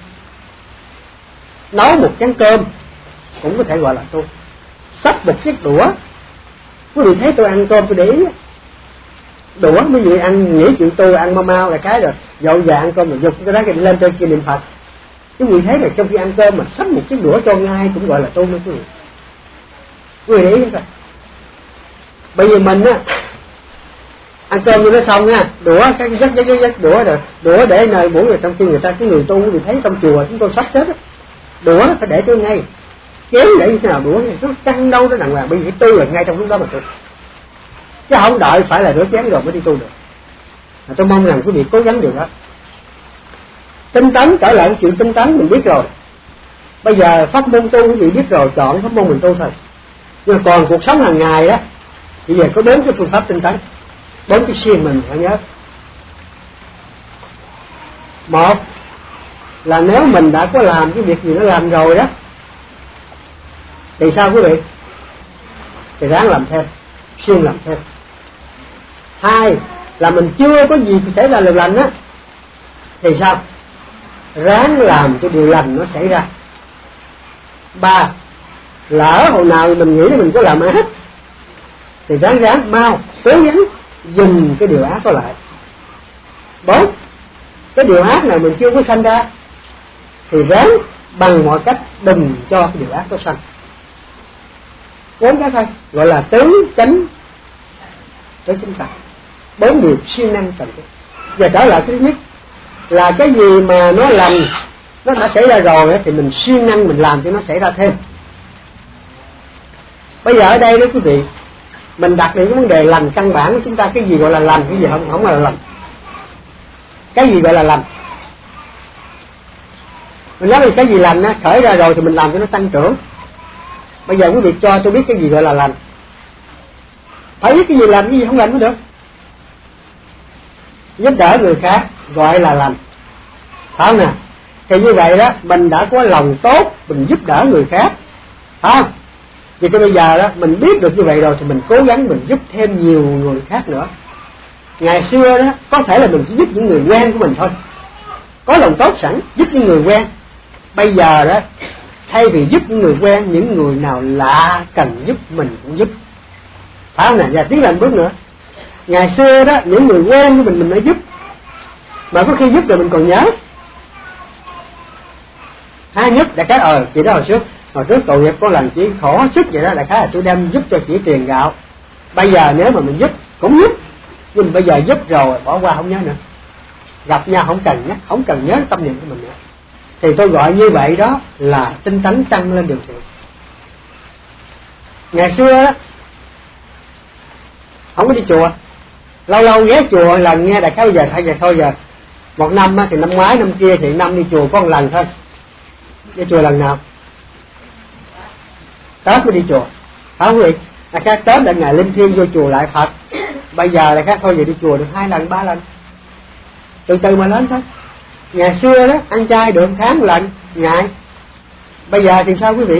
Nấu một chén cơm cũng có thể gọi là tu. Xách một chiếc đũa, quý vị thấy tôi ăn cơm tôi để ý đũa, mấy vị ăn nghĩ chuyện tu ăn mau mau là cái rồi dội vàng ăn cơm rồi dục cái đó cái lên trên kia niệm Phật. Quý vị thấy là trong khi ăn cơm mà xách một chiếc đũa cho ngay cũng gọi là tu nữa quý vị. Quý vị để ý không? Bây giờ mình á ăn cơm như nó xong nha, đũa cái dắt dắt dắt đũa rồi đũa để nơi mỗi người, trong khi người ta cái người tu thì thấy trong chùa chúng tôi sắp xếp đũa phải để cho ngay, kéo để như thế nào đũa nó căng đâu nó đàng hoàng, bây giờ tu là ngay trong lúc đó mà tu, chứ không đợi phải là rửa chén rồi mới đi tu được. Mà tôi mong rằng quý vị cố gắng điều đó. Tinh tấn, trở lại chuyện tinh tấn mình biết rồi. Bây giờ pháp môn tu quý vị biết rồi, chọn pháp môn mình tu thôi. Nhưng còn cuộc sống hàng ngày á, bây giờ có bốn cái phương pháp tinh tấn, bốn cái siêng mình phải nhớ. Một là nếu mình đã có làm cái việc gì nó làm rồi đó thì sao quý vị? Thì ráng làm thêm, siêng làm thêm. Hai là mình chưa có gì xảy ra điều lành á thì sao? Ráng làm cho điều lành nó xảy ra. Ba, lỡ hồi nào mình nghĩ là mình có làm ác thì ráng ráng mau cố gắng dừng cái điều ác đó lại. Bốn, cái điều ác này mình chưa có sanh ra thì ráng bằng mọi cách đừng cho cái điều ác đó sanh. Bốn cái thôi gọi là tứ chánh tới chúng ta. Bốn điều siêng năng cần thiết. Giờ trở lại cái thứ nhất là cái gì mà nó lành nó đã xảy ra rồi thì mình siêng năng mình làm cho nó xảy ra thêm. Bây giờ ở đây đó quý vị, mình đặt những cái vấn đề lành căn bản của chúng ta, cái gì gọi là lành, cái gì không không là lành. Cái gì gọi là lành? Mình nói về cái gì lành á, khởi ra rồi thì mình làm cho nó tăng trưởng. Bây giờ quý vị cho tôi biết cái gì gọi là lành. Phải biết cái gì lành, cái gì không lành mới được. Giúp đỡ người khác gọi là lành, phải không nè? Thì như vậy đó, mình đã có lòng tốt, mình giúp đỡ người khác, phải không? Vì cái bây giờ đó, mình biết được như vậy rồi thì mình cố gắng mình giúp thêm nhiều người khác nữa. Ngày xưa đó, có thể là mình chỉ giúp những người quen của mình thôi, có lòng tốt sẵn, giúp những người quen. Bây giờ đó, thay vì giúp những người quen, những người nào lạ cần giúp mình cũng giúp, phải không nè? Và tiến lên bước nữa. Ngày xưa đó, những người quen của mình mình mới giúp, mà có khi giúp rồi mình còn nhớ. Hai nhất đại khái ờ chị đó hồi trước hồi trước tội nghiệp có lần chỉ khổ sức vậy đó, đại khái là tôi đem giúp cho chị tiền gạo. Bây giờ nếu mà mình giúp cũng giúp, nhưng bây giờ giúp rồi bỏ qua không nhớ nữa, gặp nhau không cần nhắc, không cần nhớ tâm niệm của mình nữa. Thì tôi gọi như vậy đó là tinh tấn tăng lên điều thiện. Ngày xưa đó không có đi chùa, lâu lâu ghé chùa lần nghe đại khái bây giờ thay giờ thôi giờ một năm thì năm ngoái năm kia thì năm đi chùa có một lần thôi. Đi chùa lần nào? Tết mới đi chùa, phải không quý vị? Là khác Tết là ngày linh thiêng vô chùa lại Phật. Bây giờ là khác thôi giờ đi chùa được hai lần ba lần, từ từ mà lớn thôi. Ngày xưa đó ăn chay được tháng lần ngày, bây giờ thì sao quý vị?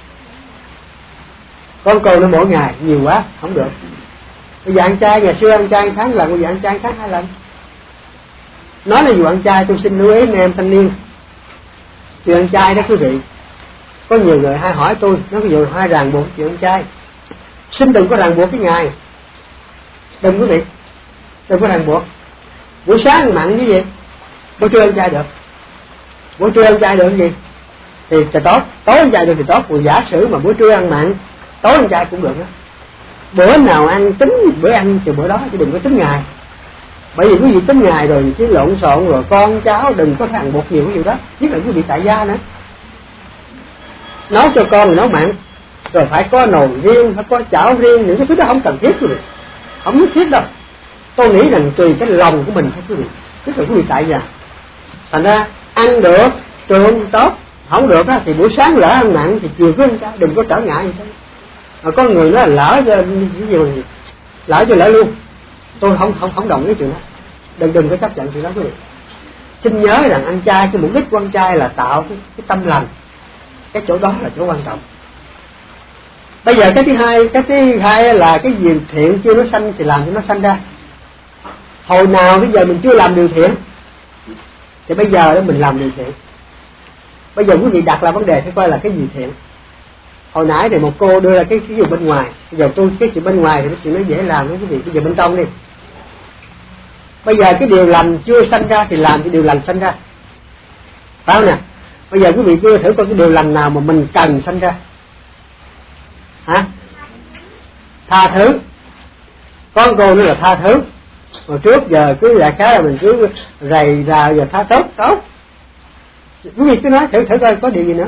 Con cừu nó mỗi ngày nhiều quá không được. Bây giờ ăn chay, ngày xưa ăn chay tháng lần, bây giờ ăn chay tháng hai lần. Nói là dù ăn chay, tôi xin lưu ý anh em thanh niên, chuyện ăn chay đó quý vị, có nhiều người hay hỏi tôi, nói ví dụ hai ràng buộc chuyện ăn chay, xin đừng có ràng buộc cái ngày, đừng quý vị, đừng có ràng buộc. Buổi sáng ăn mặn như gì, buổi trưa ăn chay được, buổi trưa ăn chay được cái gì thì thì tốt, tối ăn chay được thì tốt. Còn giả sử mà buổi trưa ăn mặn, tối ăn chay cũng được đó. Bữa nào ăn tính bữa ăn từ bữa đó, chứ đừng có tính ngày. Bởi vì quý vị tính ngày rồi chứ lộn xộn rồi con cháu đừng có ràng buộc nhiều cái điều đó, nhất là quý vị tại gia nữa. Nấu cho con thì nấu mặn, rồi phải có nồi riêng, phải có chảo riêng, những cái thứ đó không cần thiết quý vị, không nhất thiết đâu. Tôi nghĩ rằng tùy cái lòng của mình thôi quý vị, tức là quý vị tại gia. Thành ra ăn được trường tốt, không được á thì buổi sáng lỡ ăn mặn thì chiều cứ ăn chay, đừng có trở ngại gì thế. Mà có người nói là lỡ cho cái gì mà lỡ cho lỡ luôn, tôi không không không đồng ý chuyện đó, đừng đừng có chấp nhận chuyện đó quý vị. Xin nhớ rằng ăn chay, cái mục đích của ăn chay là tạo cái, cái tâm lành, cái chỗ đó là chỗ quan trọng. Bây giờ cái thứ hai, cái thứ hai là cái gì thiện chưa nó sanh thì làm cho nó sanh ra. Hồi nào bây giờ mình chưa làm điều thiện thì bây giờ đó mình làm điều thiện. Bây giờ quý vị đặt là vấn đề phải coi là cái gì thiện. Hồi nãy thì một cô đưa ra cái cái gì bên ngoài, bây giờ tôi cái chuyện bên ngoài thì cái chuyện nó dễ làm với quý vị. Bây giờ bên trong đi. Bây giờ cái điều lành chưa sanh ra thì làm cái điều lành sanh ra, phải không nè? Bây giờ quý vị cứ thử coi cái điều lành nào mà mình cần sanh ra. Hả? Tha thứ. Con cô nữa là tha thứ. Hồi trước giờ cứ là cái là mình cứ rầy rà, giờ tha tốt tốt. Quý vị cứ nói thử thử coi có điều gì nữa.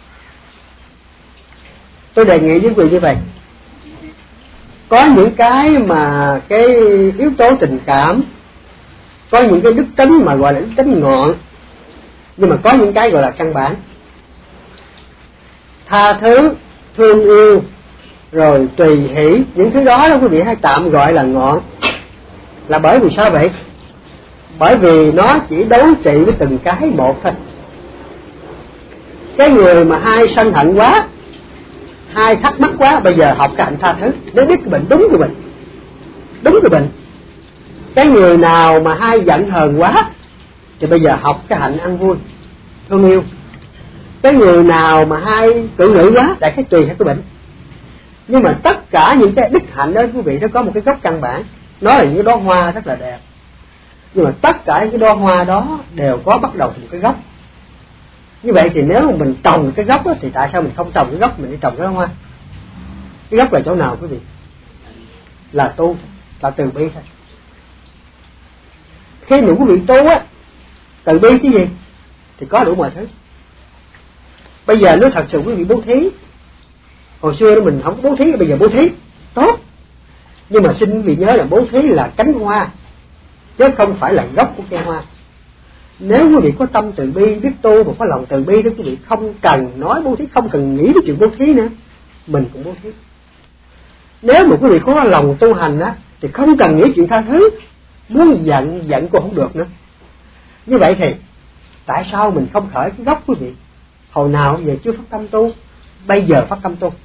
Tôi đề nghị với quý vị như vậy. Có những cái mà cái yếu tố tình cảm, có những cái đức tính mà gọi là đức tính ngọn, nhưng mà có những cái gọi là căn bản. Tha thứ, thương yêu, rồi tùy hỷ, những thứ đó đó quý vị hãy tạm gọi là ngọn. Là bởi vì sao vậy? Bởi vì nó chỉ đấu trị với từng cái một thôi. Cái người mà hai sân hận quá, hai thắc mắc quá, bây giờ học cái hạnh tha thứ, để biết cái bệnh đúng cái bệnh, đúng cái bệnh. Cái người nào mà hai giận hờn quá thì bây giờ học cái hạnh ăn vui, thương yêu. Cái người nào mà hai cự nữ quá, đại khái tùy theo cái bệnh. Nhưng mà tất cả những cái đức hạnh đó quý vị, nó có một cái gốc căn bản. Nó là những đóa hoa rất là đẹp, nhưng mà tất cả những cái đóa hoa đó đều có bắt đầu từ một cái gốc. Như vậy thì nếu mà mình trồng cái gốc đó, thì tại sao mình không trồng cái gốc, mình đi trồng cái đóa hoa? Cái gốc là chỗ nào quý vị? Là tu, là từ bi thôi. Khi mà quý vị tu á, từ bi cái gì? Thì có đủ mọi thứ. Bây giờ nếu thật sự quý vị bố thí, hồi xưa đó mình không bố thí, bây giờ bố thí tốt, nhưng mà xin quý vị nhớ là bố thí là cánh hoa chứ không phải là gốc của cây hoa. Nếu quý vị có tâm từ bi, biết tu và có lòng từ bi đó, quý vị không cần nói bố thí, không cần nghĩ đến chuyện bố thí nữa, mình cũng bố thí. Nếu mà quý vị có lòng tu hành á, thì không cần nghĩ chuyện tha thứ, muốn giận giận cũng không được nữa. Như vậy thì tại sao mình không khởi cái gốc quý vị? Hồi nào giờ chưa phát tâm tu, bây giờ phát tâm tu.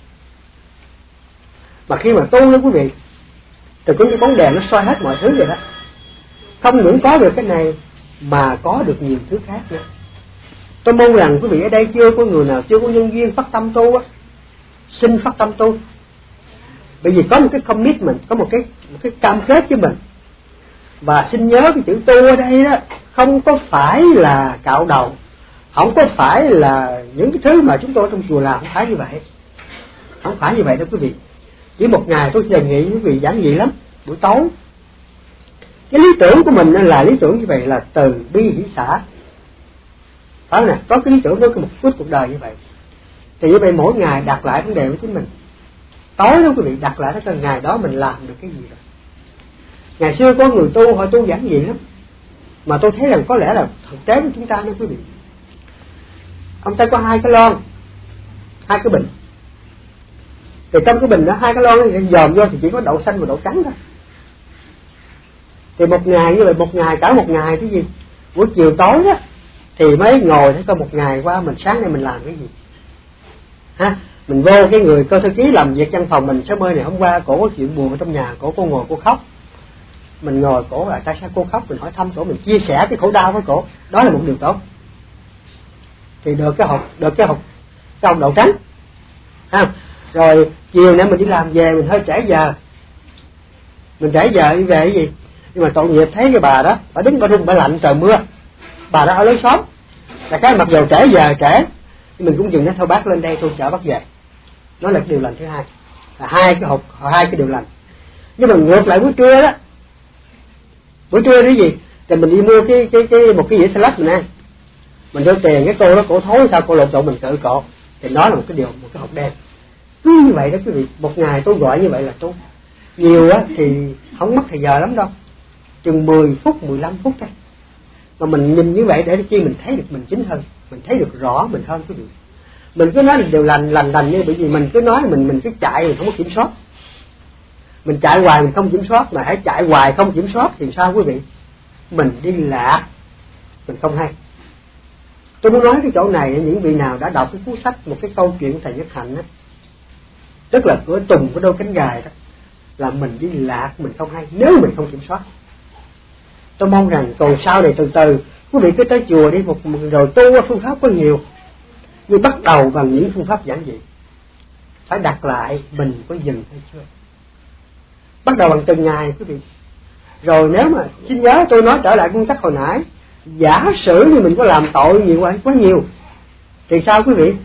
Mà khi mà tu đó quý vị, thì có cái bóng đèn nó soi hết mọi thứ vậy đó. Không những có được cái này mà có được nhiều thứ khác nữa. Tôi mong rằng quý vị ở đây chưa có người nào chưa có nhân duyên phát tâm tu á, xin phát tâm tu. Bởi vì có một cái commitment, có một cái một cái cam kết với mình. Và xin nhớ cái chữ tu ở đây đó không có phải là cạo đầu, không có phải là những cái thứ mà chúng tôi trong chùa làm, không phải như vậy. Không phải như vậy đâu quý vị. Chỉ một ngày tôi đề nghị quý vị giản dị lắm, buổi tối. Cái lý tưởng của mình là lý tưởng như vậy, là từ bi hỷ xả. Phải nè, có cái lý tưởng với một phút cuộc đời như vậy. Thì như vậy mỗi ngày đặt lại vấn đề với chính mình. Tối đó quý vị đặt lại đó, ngày đó mình làm được cái gì rồi. Ngày xưa có người tu, họ tu giản dị lắm, mà tôi thấy rằng có lẽ là thực tế của chúng ta đó quý vị. Ông ta có hai cái lon, hai cái bình. Thì trong cái bình đó, hai cái lon nó dòm vô thì chỉ có đậu xanh và đậu trắng thôi. Thì một ngày như vậy, một ngày, cả một ngày cái gì? Buổi chiều tối đó thì mới ngồi thấy coi một ngày qua mình sáng nay mình làm cái gì. Ha, mình vô cái người cơ thư ký làm việc văn phòng mình, sớm ơi này hôm qua cổ có chuyện buồn ở trong nhà, cổ cô ngồi cô khóc. Mình ngồi cổ là tại sao cô khóc, mình hỏi thăm cổ, mình chia sẻ cái khổ đau với cổ, đó là một điều tốt. Thì được cái hộp, được cái hộp trong đậu trắng. Ha, rồi chiều nay mình đi làm về mình hơi trễ giờ, mình trễ giờ đi về cái gì? Nhưng mà tội nghiệp thấy cái bà đó, bà đứng bà rung bà lạnh trời mưa, bà đó ở lối xóm, là cái mặc dù trễ giờ trễ, mình cũng dừng nó thôi bác lên đây tôi chở bác về. Nó là cái điều lành thứ hai, là hai cái hộp, hai cái điều lành. Nhưng mà ngược lại buổi trưa đó, buổi trưa cái gì? Thì mình đi mua cái cái cái một cái dĩa salad mình ăn, mình đưa tiền cái cô đó cổ thối sao cô lột trộn mình cự cọ, thì đó là một cái điều, một cái hộp đen. Cứ như vậy đó quý vị, một ngày tôi gọi như vậy là tôi nhiều á thì không mất thời giờ lắm đâu, chừng mười phút, mười lăm phút thôi. Mà mình nhìn như vậy để chi mình thấy được mình chính hơn, mình thấy được rõ mình hơn quý vị. Mình cứ nói là điều lành lành lành như bởi vì mình cứ nói mình mình cứ chạy mình không có kiểm soát. Mình chạy hoài mình không kiểm soát, mà hãy chạy hoài không kiểm soát thì sao quý vị? Mình đi lạc, mình không hay. Tôi muốn nói cái chỗ này, những vị nào đã đọc cái cuốn sách một cái câu chuyện thầy Nhất Hạnh á, tức là của Tùng của đôi cánh gài đó, là mình đi lạc mình không hay nếu mình không kiểm soát. Tôi mong rằng còn sau này từ từ quý vị cứ tới chùa đi một, một rồi tu phương pháp có nhiều, nhưng bắt đầu bằng những phương pháp giản dị. Phải đặt lại mình có dừng hay chưa. Bắt đầu bằng từng ngày quý vị. Rồi nếu mà xin nhớ tôi nói trở lại nguyên tắc hồi nãy, giả sử như mình có làm tội nhiều quá, quá nhiều thì sao quý vị?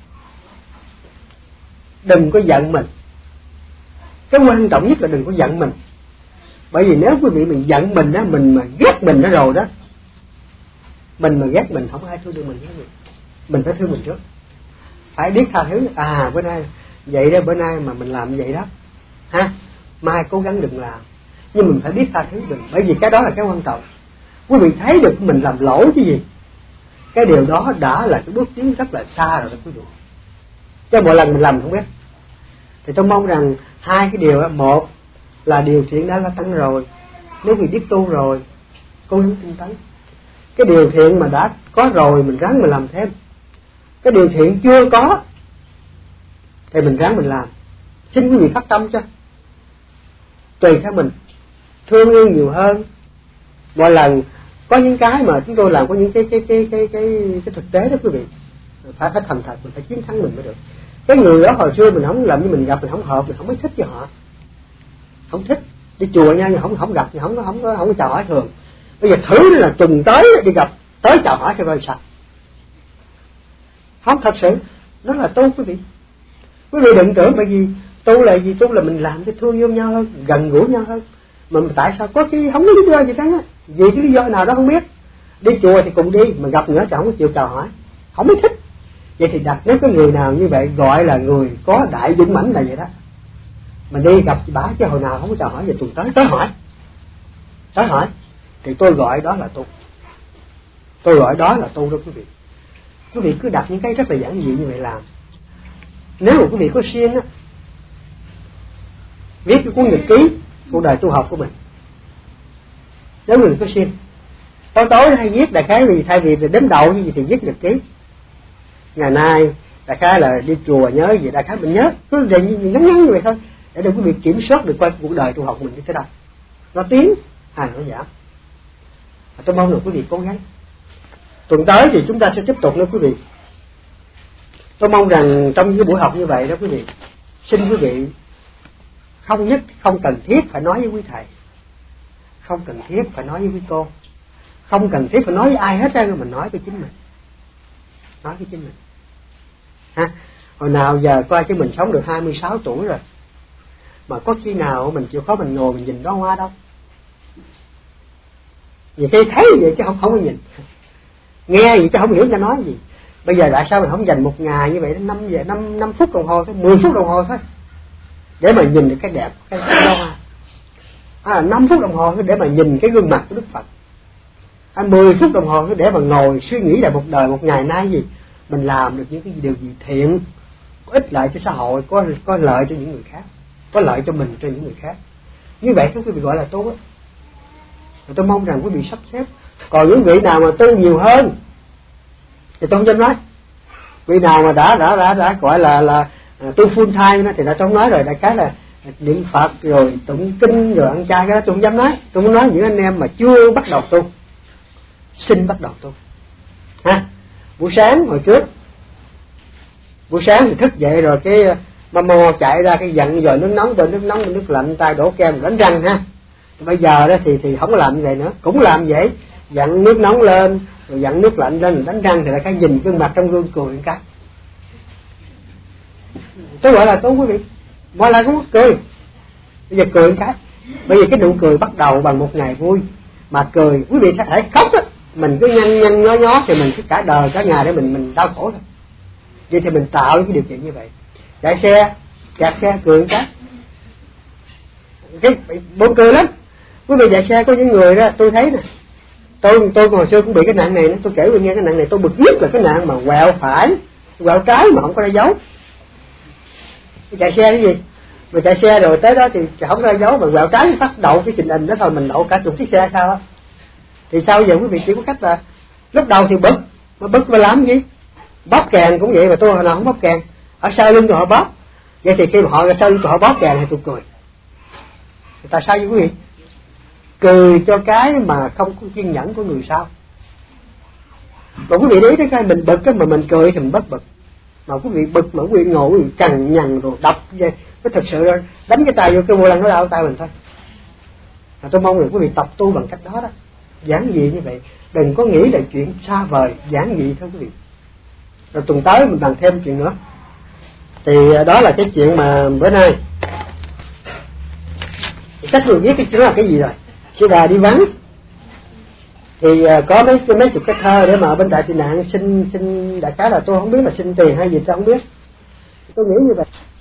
Đừng có giận mình. Cái quan trọng nhất là đừng có giận mình. Bởi vì nếu quý vị mình giận mình đó, mình mà ghét mình đó rồi đó, mình mà ghét mình không ai thương được mình hết. Mình phải thương mình trước. Phải biết tha thứ. À bữa nay vậy đó, bữa nay mà mình làm vậy đó ha, mai cố gắng đừng làm. Nhưng mình phải biết tha thứ mình. Bởi vì cái đó là cái quan trọng. Quý vị thấy được mình làm lỗi cái gì, cái điều đó đã là cái bước tiến rất là xa rồi đó quý vị. Chứ mỗi lần mình làm không biết. Thì tôi mong rằng hai cái điều đó, một là điều thiện đã là tăng rồi, nếu quý vị biết tu rồi cố gắng tinh tấn. Cái điều thiện mà đã có rồi mình ráng mình làm thêm. Cái điều thiện chưa có thì mình ráng mình làm. Xin quý vị phát tâm cho, tùy theo mình, thương yêu nhiều hơn. Mỗi lần có những cái mà chúng tôi làm, có những cái cái cái cái cái, cái thực tế đó quý vị, phải phải thành thật, mình phải chiến thắng mình mới được. Cái người đó hồi xưa mình không làm, như mình gặp mình không hợp, mình không mới thích cho họ, không thích. Đi chùa nha, nhưng không không gặp, nhưng không không không, không có chào hỏi thường. Bây giờ thử là trùng tới đi gặp, tới chào hỏi cho coi sao. Không, thật sự nó là tu quý vị. Quý vị đừng tưởng bởi vì tu là gì, tu là mình làm cho thương yêu nhau hơn, gần gũi nhau hơn. Mà tại sao có khi không có lý do gì cả á, vì cái lý do nào đó không biết. Đi chùa thì cùng đi, mà gặp nữa thì không có chịu chào hỏi, không biết thích. Vậy thì đặt nếu có người nào như vậy gọi là người có đại dũng mãnh là vậy đó. Mà đi gặp bà chứ hồi nào không có chào hỏi, về tuần tới tới hỏi, tới hỏi thì tôi gọi đó là tu. Tôi gọi đó là tu đó quý vị. Quý vị cứ đặt những cái rất là giản dị như vậy làm. Nếu mà quý vị có siêng á, viết cái cuốn nhật ký cuộc đời tu học của mình. Nếu người có siêng, tối tối hay viết đại khái, vì thay vì đếm đầu như gì thì viết nhật ký. Ngày nay đại khái là đi chùa nhớ gì, đại khái mình nhớ cứ vậy như ngắn ngắn như vậy thôi, để đừng quý vị kiểm soát được coi cuộc đời tu học mình như thế nào, nó tiến hay nó giảm. Tôi mong là quý vị cố gắng. Tuần tới thì chúng ta sẽ tiếp tục nữa quý vị. Tôi mong rằng trong những buổi học như vậy đó quý vị, xin quý vị không nhất không cần thiết phải nói với quý thầy, không cần thiết phải nói với quý cô, không cần thiết phải nói với ai hết ra, mình nói với chính mình, nói với chính mình ha. Hồi nào giờ coi chứ mình sống được hai mươi sáu tuổi rồi, mà có khi nào mình chịu khó mình ngồi mình nhìn đó hoa đâu. Vì khi thấy vậy chứ không không có nhìn, nghe gì chứ không hiểu người ta nói gì. Bây giờ tại sao mình không dành một ngày như vậy đến năm giờ năm năm phút đồng hồ thôi, mười phút đồng hồ thôi để mà nhìn được cái đẹp cái đó hoa. À, năm phút đồng hồ thôi để mà nhìn cái gương mặt của Đức Phật. À, mười phút đồng hồ thôi để mà ngồi suy nghĩ lại một đời một ngày nay gì mình làm được những cái điều gì thiện, có ích lợi cho xã hội, có có lợi cho những người khác, có lợi cho mình cho những người khác. Như vậy chúng tôi bị gọi là tu á. Tôi mong rằng quý vị sắp xếp. Còn những vị nào mà tu nhiều hơn thì tôi không dám nói. Vị nào mà đã đã đã đã gọi là là tu full time thì đã tôi không nói rồi. Đại khái là niệm Phật rồi tụng kinh rồi ăn chay, cái đó tôi không dám nói. Tôi muốn nói những anh em mà chưa bắt đầu tu, xin bắt đầu tu ha. Buổi sáng hồi trước, buổi sáng thì thức dậy rồi cái mamo chạy ra cái giận rồi nước nóng bên nước nóng bên nước lạnh, tay đổ kem đánh răng ha. Bây giờ đó thì thì không có làm như vậy nữa, cũng làm vậy, dặn nước nóng lên rồi dặn nước lạnh lên rồi đánh răng, thì là cái nhìn gương mặt trong gương cười một cái. Tôi gọi là tốt quý vị, mọi lần cũng cười. Bây giờ cười một cái, bởi vì cái nụ cười bắt đầu bằng một ngày vui, mà cười quý vị có thể khóc á, mình cứ nhăn nhăn nhó nhó thì mình cứ cả đời cả ngày để mình mình đau khổ thôi. Vậy thì mình tạo cái điều kiện như vậy. Chạy xe, kẹt xe cười một cái, cái buồn cười lắm. Quý vị chạy xe có những người đó tôi thấy nè, tôi tôi hồi xưa cũng bị cái nạn này nữa. Tôi kể quý vị nghe cái nạn này tôi bực nhất là cái nạn mà quẹo phải quẹo trái mà không có ra dấu. Chạy xe cái gì mà chạy xe rồi tới đó thì không ra dấu, mà quẹo trái phát đậu cái trình hình đó thôi, mình đậu cả chục chiếc xe sao á. Thì sao giờ quý vị chỉ có cách là lúc đầu thì bực, mà bực mà làm gì, bóp kèn cũng vậy, mà tôi hồi nào không bóp kèn, ở sau lưng cho họ bóp. Vậy thì khi mà họ ra sau lưng cho họ bóp kèn thì tôi cười. Tại sao vậy quý vị? cười cho cái mà không có kiên nhẫn của người sau. Mà quý vị để ý đến cái mình bực cái mà mình cười thì mình bất bực, mà quý vị bực mà quý vị ngồi quý vị cằn nhằn rồi đập vậy, cái thật sự là đánh cái tay vô cái vô lăng nó đau tay mình thôi. Mà tôi mong là quý vị tập tu bằng cách đó đó, giản dị như vậy, đừng có nghĩ là chuyện xa vời, giản dị thôi quý vị. Rồi tuần tới mình bàn thêm chuyện nữa. Thì đó là cái chuyện mà bữa nay cách mình viết cái chuyện là cái gì rồi. Sư Đà đi vắng thì có mấy mấy chục cái thơ để mà bên Đại Tị Nạn xin xin đại khái là tôi không biết là xin tiền hay gì tôi không biết, tôi nghĩ như vậy.